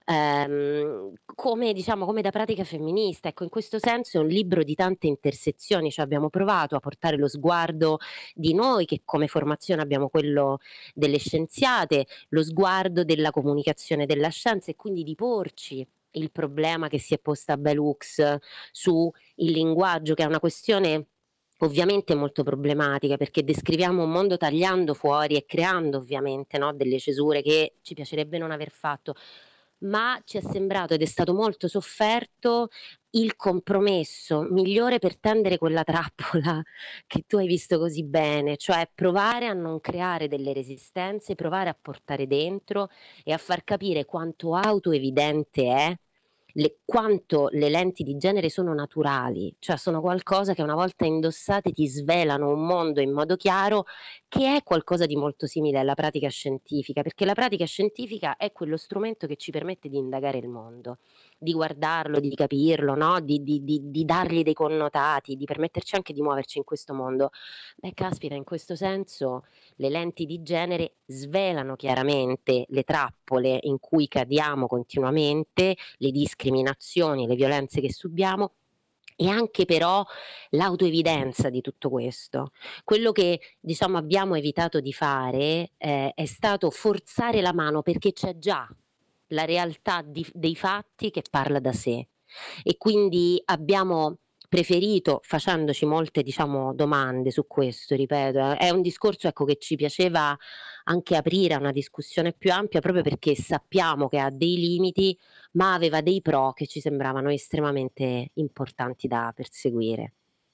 ehm, come diciamo come da pratica femminista. Ecco, in questo senso è un libro di tante intersezioni, cioè abbiamo provato a portare lo sguardo di noi che come formazione abbiamo quello delle scienziate, lo sguardo della comunicazione della scienza e quindi di porci il problema che si è posta Bell-Hooks su il linguaggio, che è una questione ovviamente molto problematica perché descriviamo un mondo tagliando fuori e creando ovviamente, no, delle cesure che ci piacerebbe non aver fatto, ma ci è sembrato ed è stato molto sofferto il compromesso migliore per tendere quella trappola che tu hai visto così bene, cioè provare a non creare delle resistenze, provare a portare dentro e a far capire quanto autoevidente è le, quanto le lenti di genere sono naturali, cioè sono qualcosa che una volta indossate ti svelano un mondo in modo chiaro, che è qualcosa di molto simile alla pratica scientifica, perché la pratica scientifica è quello strumento che ci permette di indagare il mondo, di guardarlo, di capirlo, no? di, di, di, di dargli dei connotati, di permetterci anche di muoverci in questo mondo. Beh, caspita, in questo senso le lenti di genere svelano chiaramente le trappole in cui cadiamo continuamente, le discriminazioni, le violenze che subiamo e anche però l'autoevidenza di tutto questo. Quello che diciamo abbiamo evitato di fare eh, è stato forzare la mano perché c'è già la realtà di, dei fatti che parla da sé e quindi abbiamo preferito, facendoci molte diciamo domande su questo, ripeto, è un discorso ecco che ci piaceva anche aprire a una discussione più ampia proprio perché sappiamo che ha dei limiti ma aveva dei pro che ci sembravano estremamente importanti da perseguire.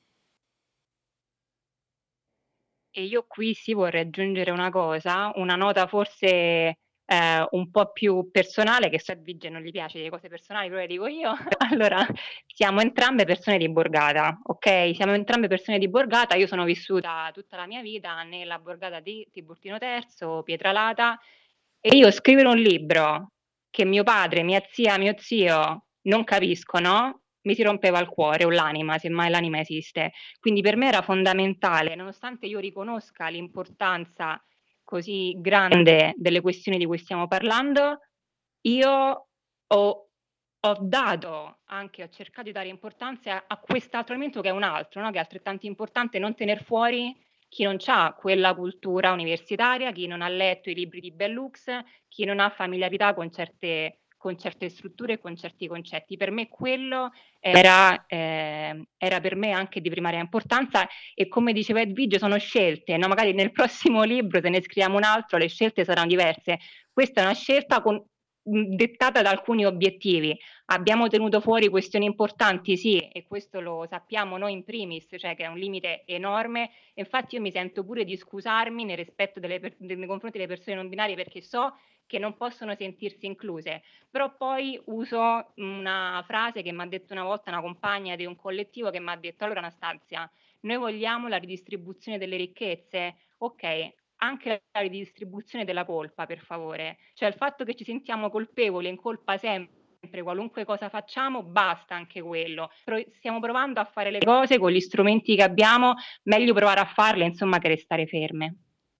E io qui sì vorrei aggiungere una cosa, una nota forse eh, un po' più personale, che so a Vige non gli piace le cose personali, però le dico io. Allora, siamo entrambe persone di borgata, ok? Siamo entrambe persone di borgata, io sono vissuta tutta la mia vita nella borgata di Tiburtino Terzo, Pietralata, e io scrivere un libro che mio padre, mia zia, mio zio non capiscono, mi si rompeva il cuore o l'anima, se mai l'anima esiste. Quindi per me era fondamentale, nonostante io riconosca l'importanza così grande delle questioni di cui stiamo parlando, io ho, ho dato anche, ho cercato di dare importanza a quest'altro elemento che è un altro, no? Che è altrettanto importante non tener fuori chi non ha quella cultura universitaria, chi non ha letto i libri di Bell-Hooks, chi non ha familiarità con certe, con certe strutture e con certi concetti. Per me quello era, eh, era per me anche di primaria importanza e come diceva Edvige sono scelte, no? Magari nel prossimo libro se ne scriviamo un altro le scelte saranno diverse. Questa è una scelta con, dettata da alcuni obiettivi. Abbiamo tenuto fuori questioni importanti, sì, e questo lo sappiamo noi in primis, cioè che è un limite enorme. Infatti io mi sento pure di scusarmi nel rispetto delle per- nei confronti delle persone non binarie perché so che non possono sentirsi incluse, però poi uso una frase che mi ha detto una volta una compagna di un collettivo che mi ha detto: allora Anastasia, noi vogliamo la ridistribuzione delle ricchezze, ok, anche la ridistribuzione della colpa, per favore. Cioè il fatto che ci sentiamo colpevoli e in colpa sempre, qualunque cosa facciamo, basta anche quello. Pro- stiamo provando a fare le cose con gli strumenti che abbiamo, meglio provare a farle, insomma, che restare ferme.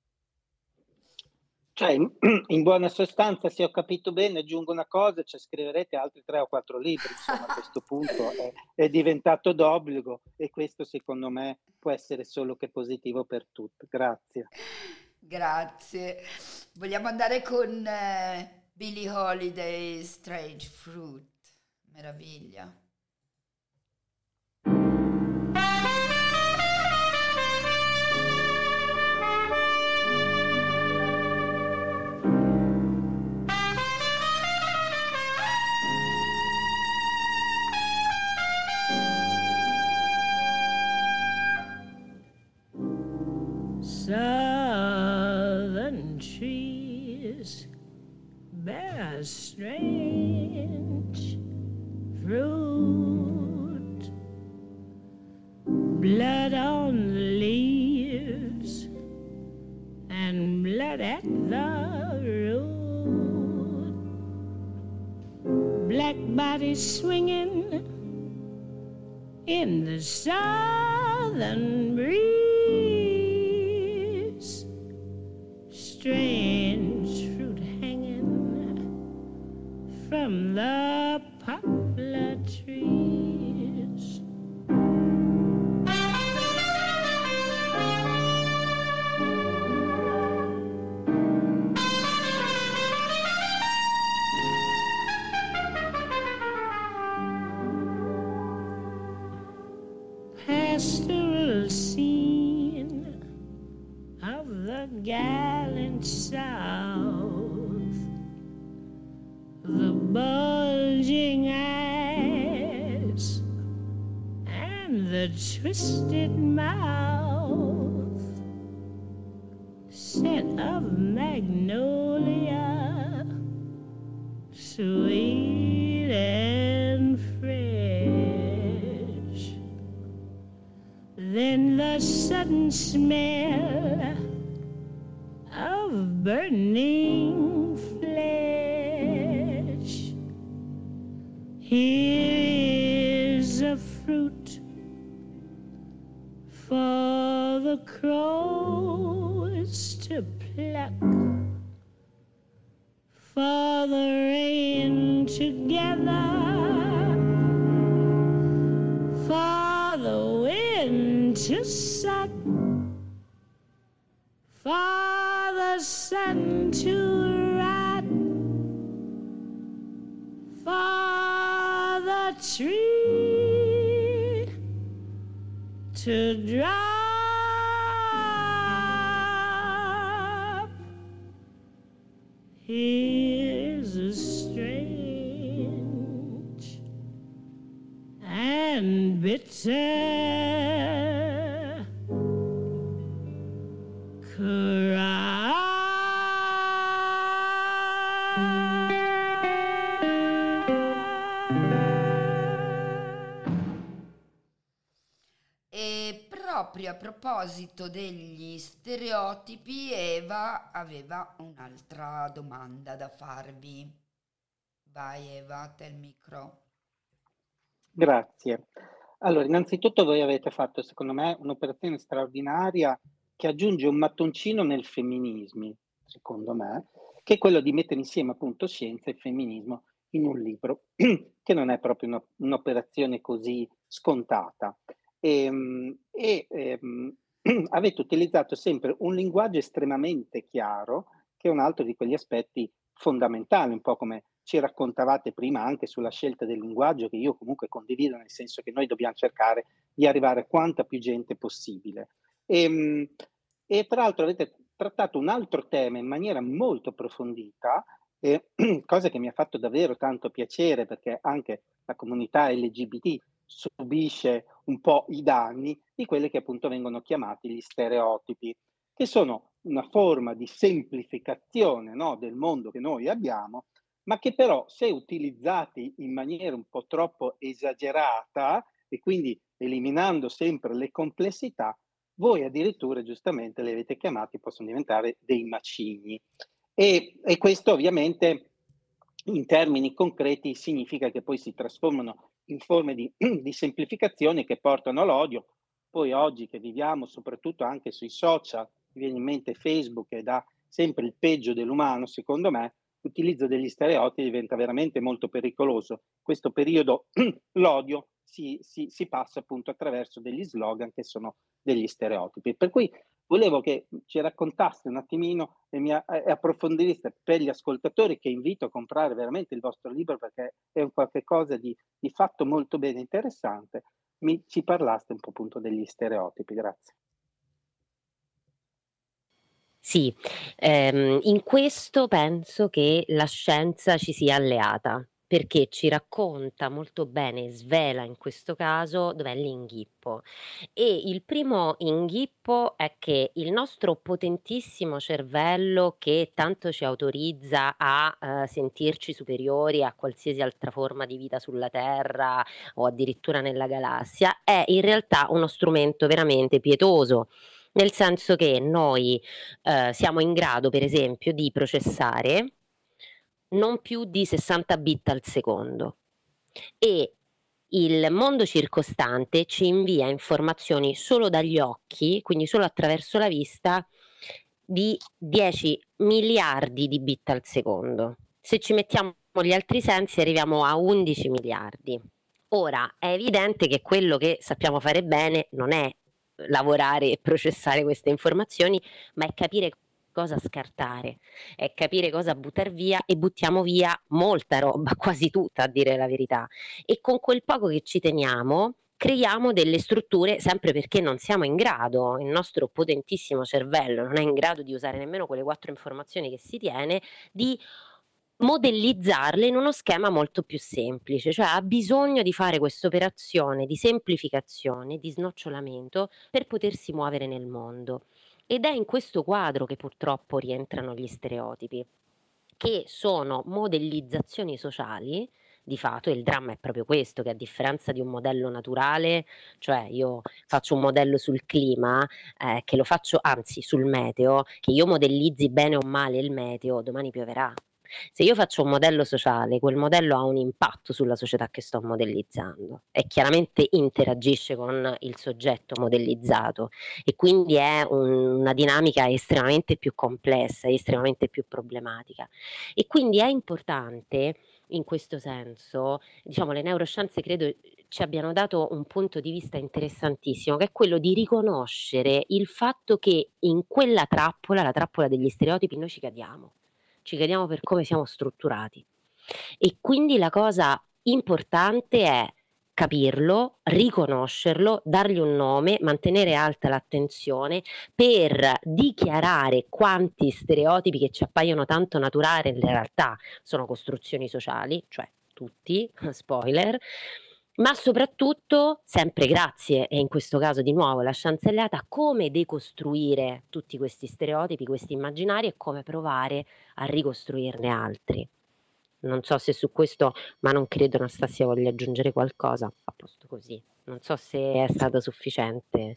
Cioè, in buona sostanza, se ho capito bene, aggiungo una cosa, cioè scriverete altri tre o quattro libri, insomma a questo punto è, è diventato d'obbligo e questo secondo me può essere solo che positivo per tutti. Grazie. Grazie. Vogliamo andare con eh, Billie Holiday, Strange Fruit. Meraviglia. Southern trees bear strange fruit, blood on the leaves and blood at the root, black bodies swinging in the southern breeze, strange fruit hanging from the poplar trees. Pastoral scene of the gallant South, the bulging eyes and the twisted mouth, scent of magnolia, sweet and fresh. Then the sudden smell of burning flesh. Here is a fruit for the crows to pluck, for the rain to gather, for the wind to suck, for the sun to rot, for the tree to drop. Here's a strange and bitter E proprio a proposito degli stereotipi, Eva aveva un'altra domanda da farvi. Vai Eva, te il micro. Grazie. Allora, innanzitutto voi avete fatto, secondo me, un'operazione straordinaria che aggiunge un mattoncino nel femminismo, secondo me, che è quello di mettere insieme appunto scienza e femminismo in un libro, che non è proprio una, un'operazione così scontata. E, e ehm, avete utilizzato sempre un linguaggio estremamente chiaro, che è un altro di quegli aspetti fondamentali, un po' come ci raccontavate prima anche sulla scelta del linguaggio, che io comunque condivido, nel senso che noi dobbiamo cercare di arrivare a quanta più gente possibile. E, e tra l'altro avete trattato un altro tema in maniera molto approfondita, eh, cosa che mi ha fatto davvero tanto piacere, perché anche la comunità L G B T subisce un po' i danni di quelli che appunto vengono chiamati gli stereotipi, che sono una forma di semplificazione, no, del mondo che noi abbiamo, ma che però, se utilizzati in maniera un po' troppo esagerata e quindi eliminando sempre le complessità, voi addirittura giustamente li avete chiamati, possono diventare dei macigni. E, e questo ovviamente in termini concreti significa che poi si trasformano in forme di, di semplificazione che portano all'odio. Poi oggi che viviamo soprattutto anche sui social, mi viene in mente Facebook che dà sempre il peggio dell'umano, secondo me, l'utilizzo degli stereotipi diventa veramente molto pericoloso. In questo periodo l'odio si, si, si passa appunto attraverso degli slogan che sono degli stereotipi. Per cui volevo che ci raccontaste un attimino e mi a, e approfondiste per gli ascoltatori, che invito a comprare veramente il vostro libro perché è un qualche cosa di, di fatto molto bene interessante. Mi, ci parlaste un po' appunto degli stereotipi. Grazie. Sì, ehm, in questo penso che la scienza ci sia alleata, perché ci racconta molto bene, svela in questo caso dov'è l'inghippo. E il primo inghippo è che il nostro potentissimo cervello, che tanto ci autorizza a eh, sentirci superiori a qualsiasi altra forma di vita sulla Terra o addirittura nella galassia, è in realtà uno strumento veramente pietoso. Nel senso che noi eh, siamo in grado, per esempio, di processare non più di sessanta bit al secondo e il mondo circostante ci invia informazioni solo dagli occhi, quindi solo attraverso la vista, di dieci miliardi di bit al secondo. Se ci mettiamo gli altri sensi arriviamo a undici miliardi. Ora, è evidente che quello che sappiamo fare bene non è lavorare e processare queste informazioni, ma è capire cosa scartare, è capire cosa buttare via, e buttiamo via molta roba, quasi tutta a dire la verità, e con quel poco che ci teniamo creiamo delle strutture, sempre perché non siamo in grado, il nostro potentissimo cervello non è in grado di usare nemmeno quelle quattro informazioni che si tiene, di modellizzarle in uno schema molto più semplice, cioè ha bisogno di fare questa operazione di semplificazione, di snocciolamento per potersi muovere nel mondo. Ed è in questo quadro che purtroppo rientrano gli stereotipi, che sono modellizzazioni sociali. Di fatto il dramma è proprio questo, che a differenza di un modello naturale, cioè io faccio un modello sul clima, eh, che lo faccio, anzi sul meteo, che io modellizzi bene o male il meteo, domani pioverà. Se io faccio un modello sociale, quel modello ha un impatto sulla società che sto modellizzando e chiaramente interagisce con il soggetto modellizzato, e quindi è un, una dinamica estremamente più complessa, estremamente più problematica. E quindi è importante, in questo senso, diciamo, le neuroscienze credo ci abbiano dato un punto di vista interessantissimo, che è quello di riconoscere il fatto che in quella trappola, la trappola degli stereotipi, noi ci cadiamo. Ci cadiamo per come siamo strutturati, e quindi la cosa importante è capirlo, riconoscerlo, dargli un nome, mantenere alta l'attenzione per dichiarare quanti stereotipi che ci appaiono tanto naturali in realtà sono costruzioni sociali, cioè tutti, spoiler, ma soprattutto, sempre grazie, e in questo caso di nuovo la scienza è alleata, come decostruire tutti questi stereotipi, questi immaginari, e come provare a ricostruirne altri. Non so se su questo, ma non credo Anastasia voglia aggiungere qualcosa, a posto così. Non so se è stato sufficiente.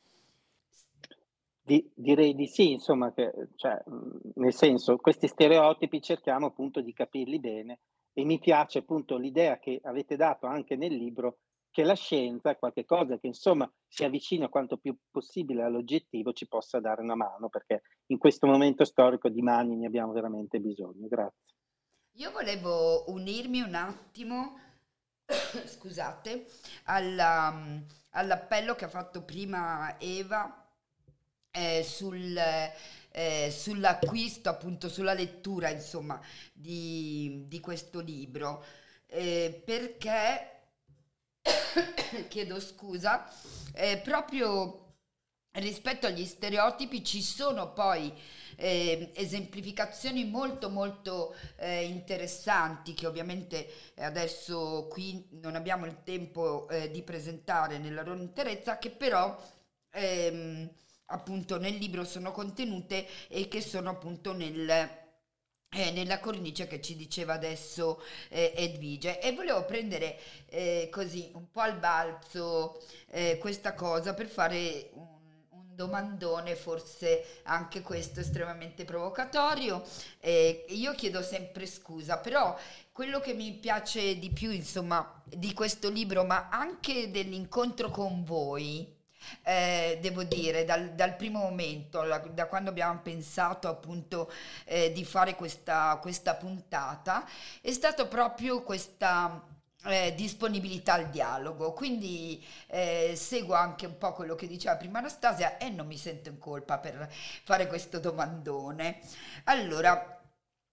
Di, direi di sì, insomma, che, cioè, nel senso, questi stereotipi cerchiamo appunto di capirli bene, e mi piace appunto l'idea che avete dato anche nel libro, che la scienza è qualcosa che insomma si avvicina quanto più possibile all'oggettivo, ci possa dare una mano, perché in questo momento storico di mani ne abbiamo veramente bisogno. Grazie. Io volevo unirmi un attimo, scusate, alla, all'appello che ha fatto prima Eva eh, sul, eh, sull'acquisto, appunto sulla lettura, insomma, di, di questo libro, eh, perché, chiedo scusa, eh, proprio rispetto agli stereotipi ci sono poi eh, esemplificazioni molto molto eh, interessanti, che ovviamente adesso qui non abbiamo il tempo eh, di presentare nella loro interezza, che però ehm, appunto nel libro sono contenute e che sono appunto nel, eh, nella cornice che ci diceva adesso eh, Edvige. E volevo prendere eh, così un po' al balzo eh, questa cosa per fare un domandone, forse anche questo estremamente provocatorio. Eh, io chiedo sempre scusa, però quello che mi piace di più, insomma, di questo libro, ma anche dell'incontro con voi, eh, devo dire, dal, dal primo momento, la, da quando abbiamo pensato appunto eh, di fare questa, questa puntata, è stato proprio questa Eh, disponibilità al dialogo. Quindi eh, seguo anche un po' quello che diceva prima Anastasia e non mi sento in colpa per fare questo domandone. Allora,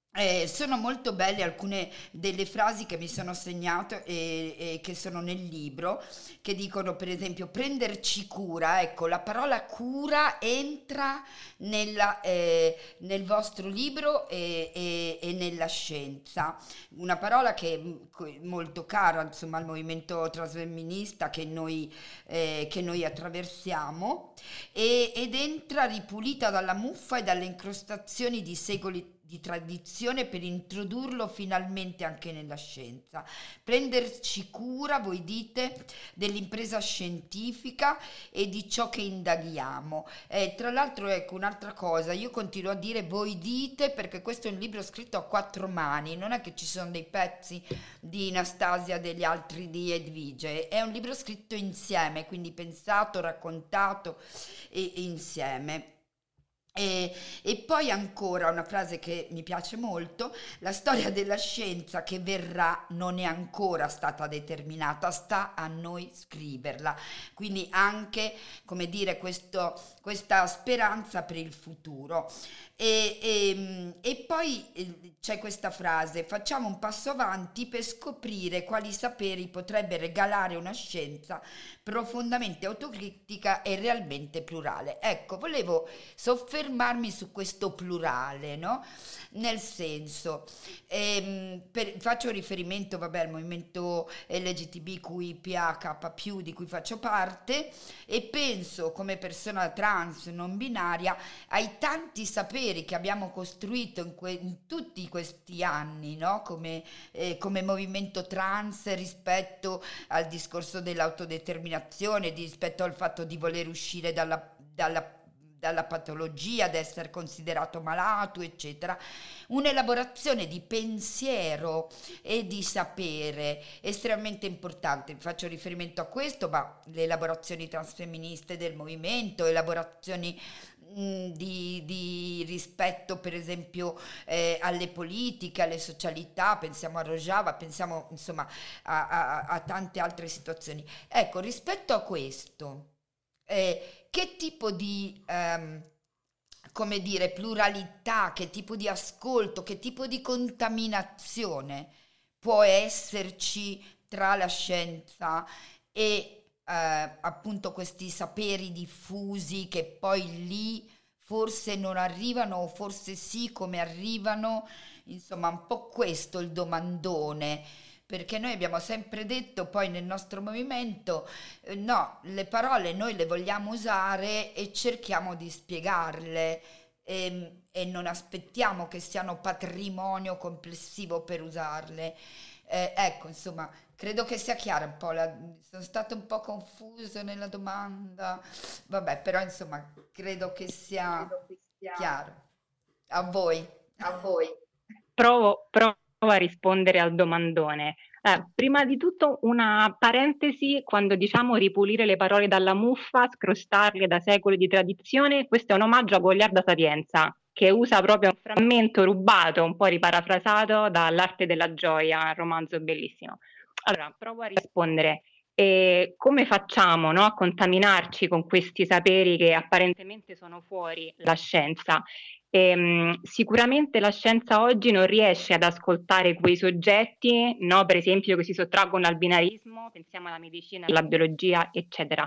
Eh, sono molto belle alcune delle frasi che mi sono segnato e, e che sono nel libro, che dicono per esempio prenderci cura. Ecco, la parola cura entra nella, eh, nel vostro libro e, e- e nella scienza, una parola che è m- co- molto cara, insomma, al movimento transfemminista che noi, eh, che noi attraversiamo, e- ed entra ripulita dalla muffa e dalle incrostazioni di secoli di tradizione per introdurlo finalmente anche nella scienza. Prenderci cura, voi dite, dell'impresa scientifica e di ciò che indaghiamo. Eh, tra l'altro, ecco un'altra cosa, io continuo a dire voi dite perché questo è un libro scritto a quattro mani, non è che ci sono dei pezzi di Anastasia, degli altri di Edvige, è un libro scritto insieme, quindi pensato, raccontato e, e insieme. E, e poi ancora una frase che mi piace molto: la storia della scienza che verrà non è ancora stata determinata, sta a noi scriverla. Quindi anche, come dire, questo, questa speranza per il futuro. E, e- e poi eh, c'è questa frase: facciamo un passo avanti per scoprire quali saperi potrebbe regalare una scienza profondamente autocritica e realmente plurale. Ecco, volevo soffermarmi su questo plurale, no? Nel senso, ehm, per- faccio riferimento, vabbè, al movimento L G B T Q I P A K più di cui faccio parte, e penso come persona trans non binaria ai tanti saperi che abbiamo costruito in, que- in tutti questi anni, no? Come, eh, come movimento trans rispetto al discorso dell'autodeterminazione, di- rispetto al fatto di voler uscire dalla, dalla dalla patologia, ad essere considerato malato, eccetera. Un'elaborazione di pensiero e di sapere estremamente importante. Faccio riferimento a questo, ma le elaborazioni transfemministe del movimento, elaborazioni mh, di, di rispetto per esempio eh, alle politiche, alle socialità, pensiamo a Rojava, pensiamo insomma a, a- a tante altre situazioni. Ecco, rispetto a questo, eh, che tipo di, ehm, come dire, pluralità, che tipo di ascolto, che tipo di contaminazione può esserci tra la scienza e eh, appunto questi saperi diffusi che poi lì forse non arrivano o forse sì, come arrivano, insomma, un po' questo il domandone, perché noi abbiamo sempre detto poi nel nostro movimento, eh, no, le parole noi le vogliamo usare e cerchiamo di spiegarle, ehm, e non aspettiamo che siano patrimonio complessivo per usarle. Eh, ecco, insomma, credo che sia chiara un po' la... Sono stata un po' confusa nella domanda, vabbè, però insomma, credo che sia chiaro. A voi. A voi. Provo, provo a rispondere al domandone. Eh, prima di tutto una parentesi: quando diciamo ripulire le parole dalla muffa, scrostarle da secoli di tradizione, questo è un omaggio a Goliarda Sapienza, che usa proprio un frammento rubato, un po' riparafrasato dall'Arte della Gioia, un romanzo bellissimo. Allora, provo a rispondere. E come facciamo, no, a contaminarci con questi saperi che apparentemente sono fuori la scienza? Ehm, sicuramente la scienza oggi non riesce ad ascoltare quei soggetti, no, per esempio, che si sottraggono al binarismo, pensiamo alla medicina, alla biologia, eccetera.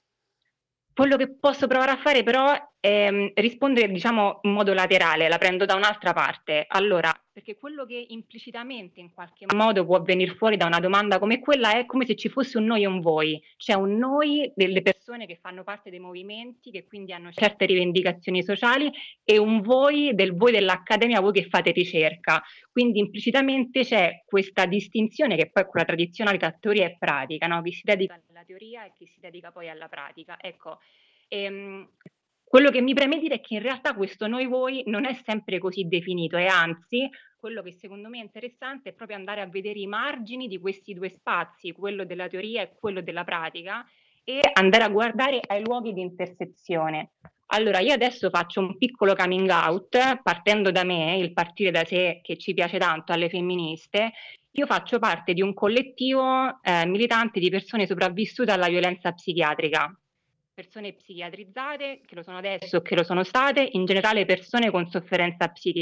Quello che posso provare a fare però è mm, rispondere, diciamo, in modo laterale, la prendo da un'altra parte. Allora, perché quello che implicitamente in qualche modo può venire fuori da una domanda come quella è come se ci fosse un noi e un voi. C'è un noi delle persone che fanno parte dei movimenti, che quindi hanno certe rivendicazioni sociali, e un voi del voi dell'accademia, voi che fate ricerca. Quindi implicitamente c'è questa distinzione, che poi è quella tradizionale tra teoria e pratica, no? Chi si dedica alla teoria e chi si dedica poi alla pratica. Ecco, ehm, quello che mi preme dire è che in realtà questo noi voi non è sempre così definito, e anzi, quello che secondo me è interessante è proprio andare a vedere i margini di questi due spazi, quello della teoria e quello della pratica, e andare a guardare ai luoghi di intersezione. Allora, io adesso faccio un piccolo coming out, partendo da me, il partire da sé che ci piace tanto alle femministe. Io faccio parte di un collettivo eh, militante di persone sopravvissute alla violenza psichiatrica, persone psichiatrizzate, che lo sono adesso o che lo sono state, in generale persone con sofferenza psichica,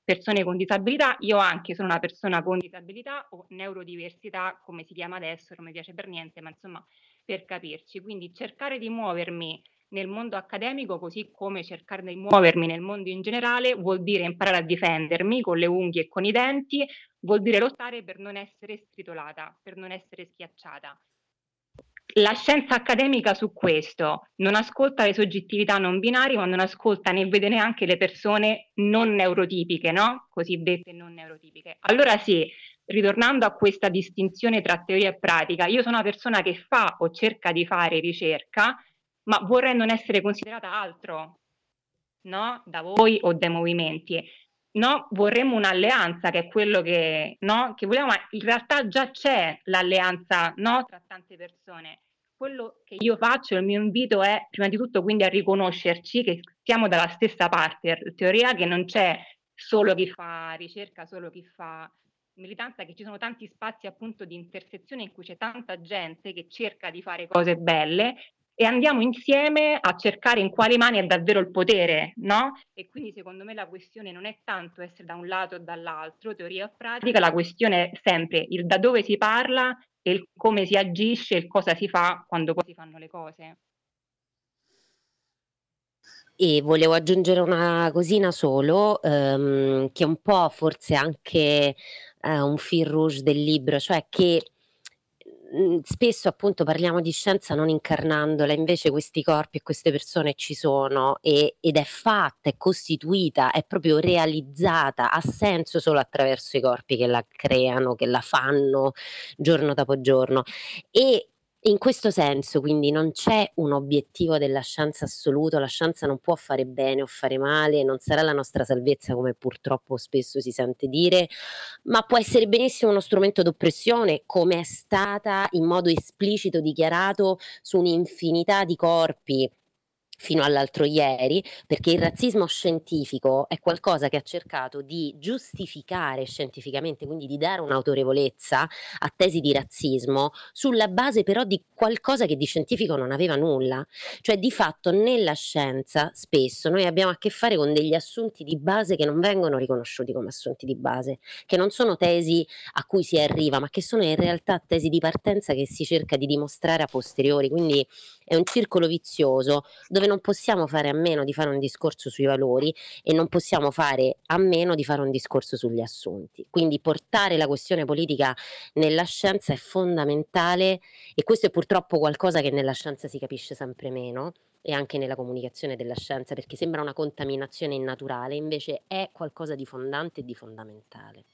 persone con disabilità. Io anche sono una persona con disabilità o neurodiversità, come si chiama adesso, non mi piace per niente, ma insomma per capirci. Quindi cercare di muovermi nel mondo accademico, così come cercare di muovermi nel mondo in generale, vuol dire imparare a difendermi con le unghie e con i denti, vuol dire lottare per non essere stritolata, per non essere schiacciata. La scienza accademica su questo non ascolta le soggettività non binarie, ma non ascolta né vede neanche le persone non neurotipiche, no? Cosiddette non neurotipiche. Allora sì, ritornando a questa distinzione tra teoria e pratica, io sono una persona che fa o cerca di fare ricerca, ma vorrei non essere considerata altro, no? Da voi o dai movimenti. No, vorremmo un'alleanza, che è quello che, no, che vogliamo, ma in realtà già c'è l'alleanza, no, tra tante persone. Quello che io faccio, il mio invito è prima di tutto quindi a riconoscerci che siamo dalla stessa parte, in teoria che non c'è solo chi fa ricerca, solo chi fa militanza, che ci sono tanti spazi appunto di intersezione in cui c'è tanta gente che cerca di fare cose belle, e andiamo insieme a cercare in quali mani è davvero il potere, no? E quindi secondo me la questione non è tanto essere da un lato o dall'altro, teoria o pratica, la questione è sempre il da dove si parla e il come si agisce, il cosa si fa quando poi si fanno le cose. E volevo aggiungere una cosina solo, ehm, che è un po' forse anche eh, un fil rouge del libro, cioè che mh, spesso appunto parliamo di scienza non incarnandola, invece questi corpi e queste persone ci sono e- ed è fatta, è costituita, è proprio realizzata, ha senso solo attraverso i corpi che la creano, che la fanno giorno dopo giorno. E in questo senso, quindi, non c'è un obiettivo della scienza assoluto, la scienza non può fare bene o fare male, non sarà la nostra salvezza, come purtroppo spesso si sente dire, ma può essere benissimo uno strumento d'oppressione, come è stata in modo esplicito dichiarato su un'infinità di corpi fino all'altro ieri, perché il razzismo scientifico è qualcosa che ha cercato di giustificare scientificamente, quindi di dare un'autorevolezza a tesi di razzismo sulla base però di qualcosa che di scientifico non aveva nulla. Cioè di fatto nella scienza spesso noi abbiamo a che fare con degli assunti di base che non vengono riconosciuti come assunti di base, che non sono tesi a cui si arriva, ma che sono in realtà tesi di partenza che si cerca di dimostrare a posteriori, quindi è un circolo vizioso dove non possiamo fare a meno di fare un discorso sui valori e non possiamo fare a meno di fare un discorso sugli assunti. Quindi portare la questione politica nella scienza è fondamentale, e questo è purtroppo qualcosa che nella scienza si capisce sempre meno, e anche nella comunicazione della scienza, perché sembra una contaminazione innaturale, invece è qualcosa di fondante e di fondamentale.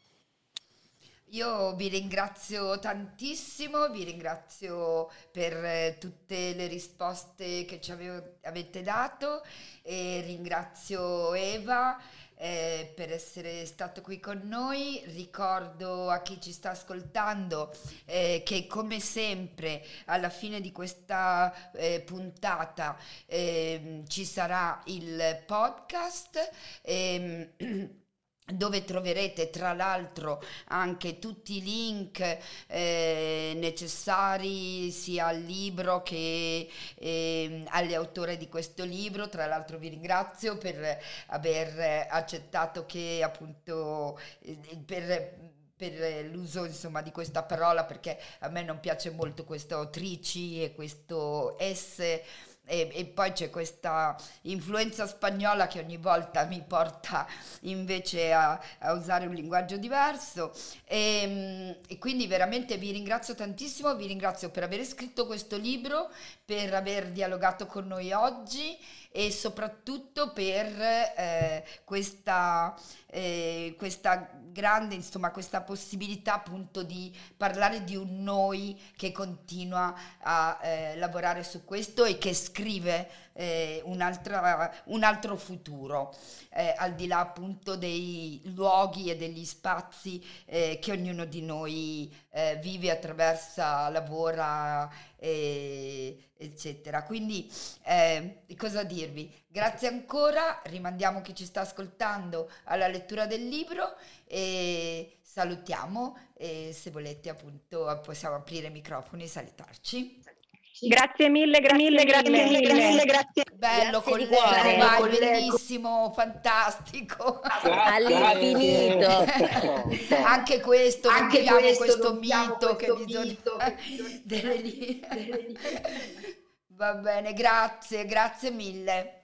Io vi ringrazio tantissimo, vi ringrazio per eh, tutte le risposte che ci avevo- avete dato, e ringrazio Eva eh, per essere stato qui con noi. Ricordo a chi ci sta ascoltando eh, che come sempre alla fine di questa eh, puntata ehm, ci sarà il podcast. ehm, dove troverete tra l'altro anche tutti i link eh, necessari sia al libro che ehm, agli autori di questo libro. Tra l'altro vi ringrazio per aver accettato che appunto eh, per per l'uso insomma di questa parola, perché a me non piace molto questo trici e questo S, e, e poi c'è questa influenza spagnola che ogni volta mi porta invece a, a usare un linguaggio diverso, e, e quindi veramente vi ringrazio tantissimo, vi ringrazio per aver scritto questo libro, per aver dialogato con noi oggi, e soprattutto per eh, questa, eh, questa grande, insomma, questa possibilità appunto di parlare di un noi che continua a eh, lavorare su questo e che scrive eh, un'altra, un altro futuro, eh, al di là appunto dei luoghi e degli spazi eh, che ognuno di noi eh, vive, attraversa, lavora, eh, eccetera. Quindi eh, cosa dirvi? Grazie ancora, rimandiamo chi ci sta ascoltando alla lettura del libro e salutiamo, e se volete appunto possiamo aprire i microfoni e salutarci. Grazie mille, grazie mille, grazie mille, mille, mille, grazie. Bello Grazie con di cuore. l'eco, vai, Con l'eco. bellissimo, fantastico. All'infinito. Anche questo, Anche rompiamo questo, questo rompiamo mito che questo bisogna mito che bisogna- delle linee. Va bene, grazie, grazie mille.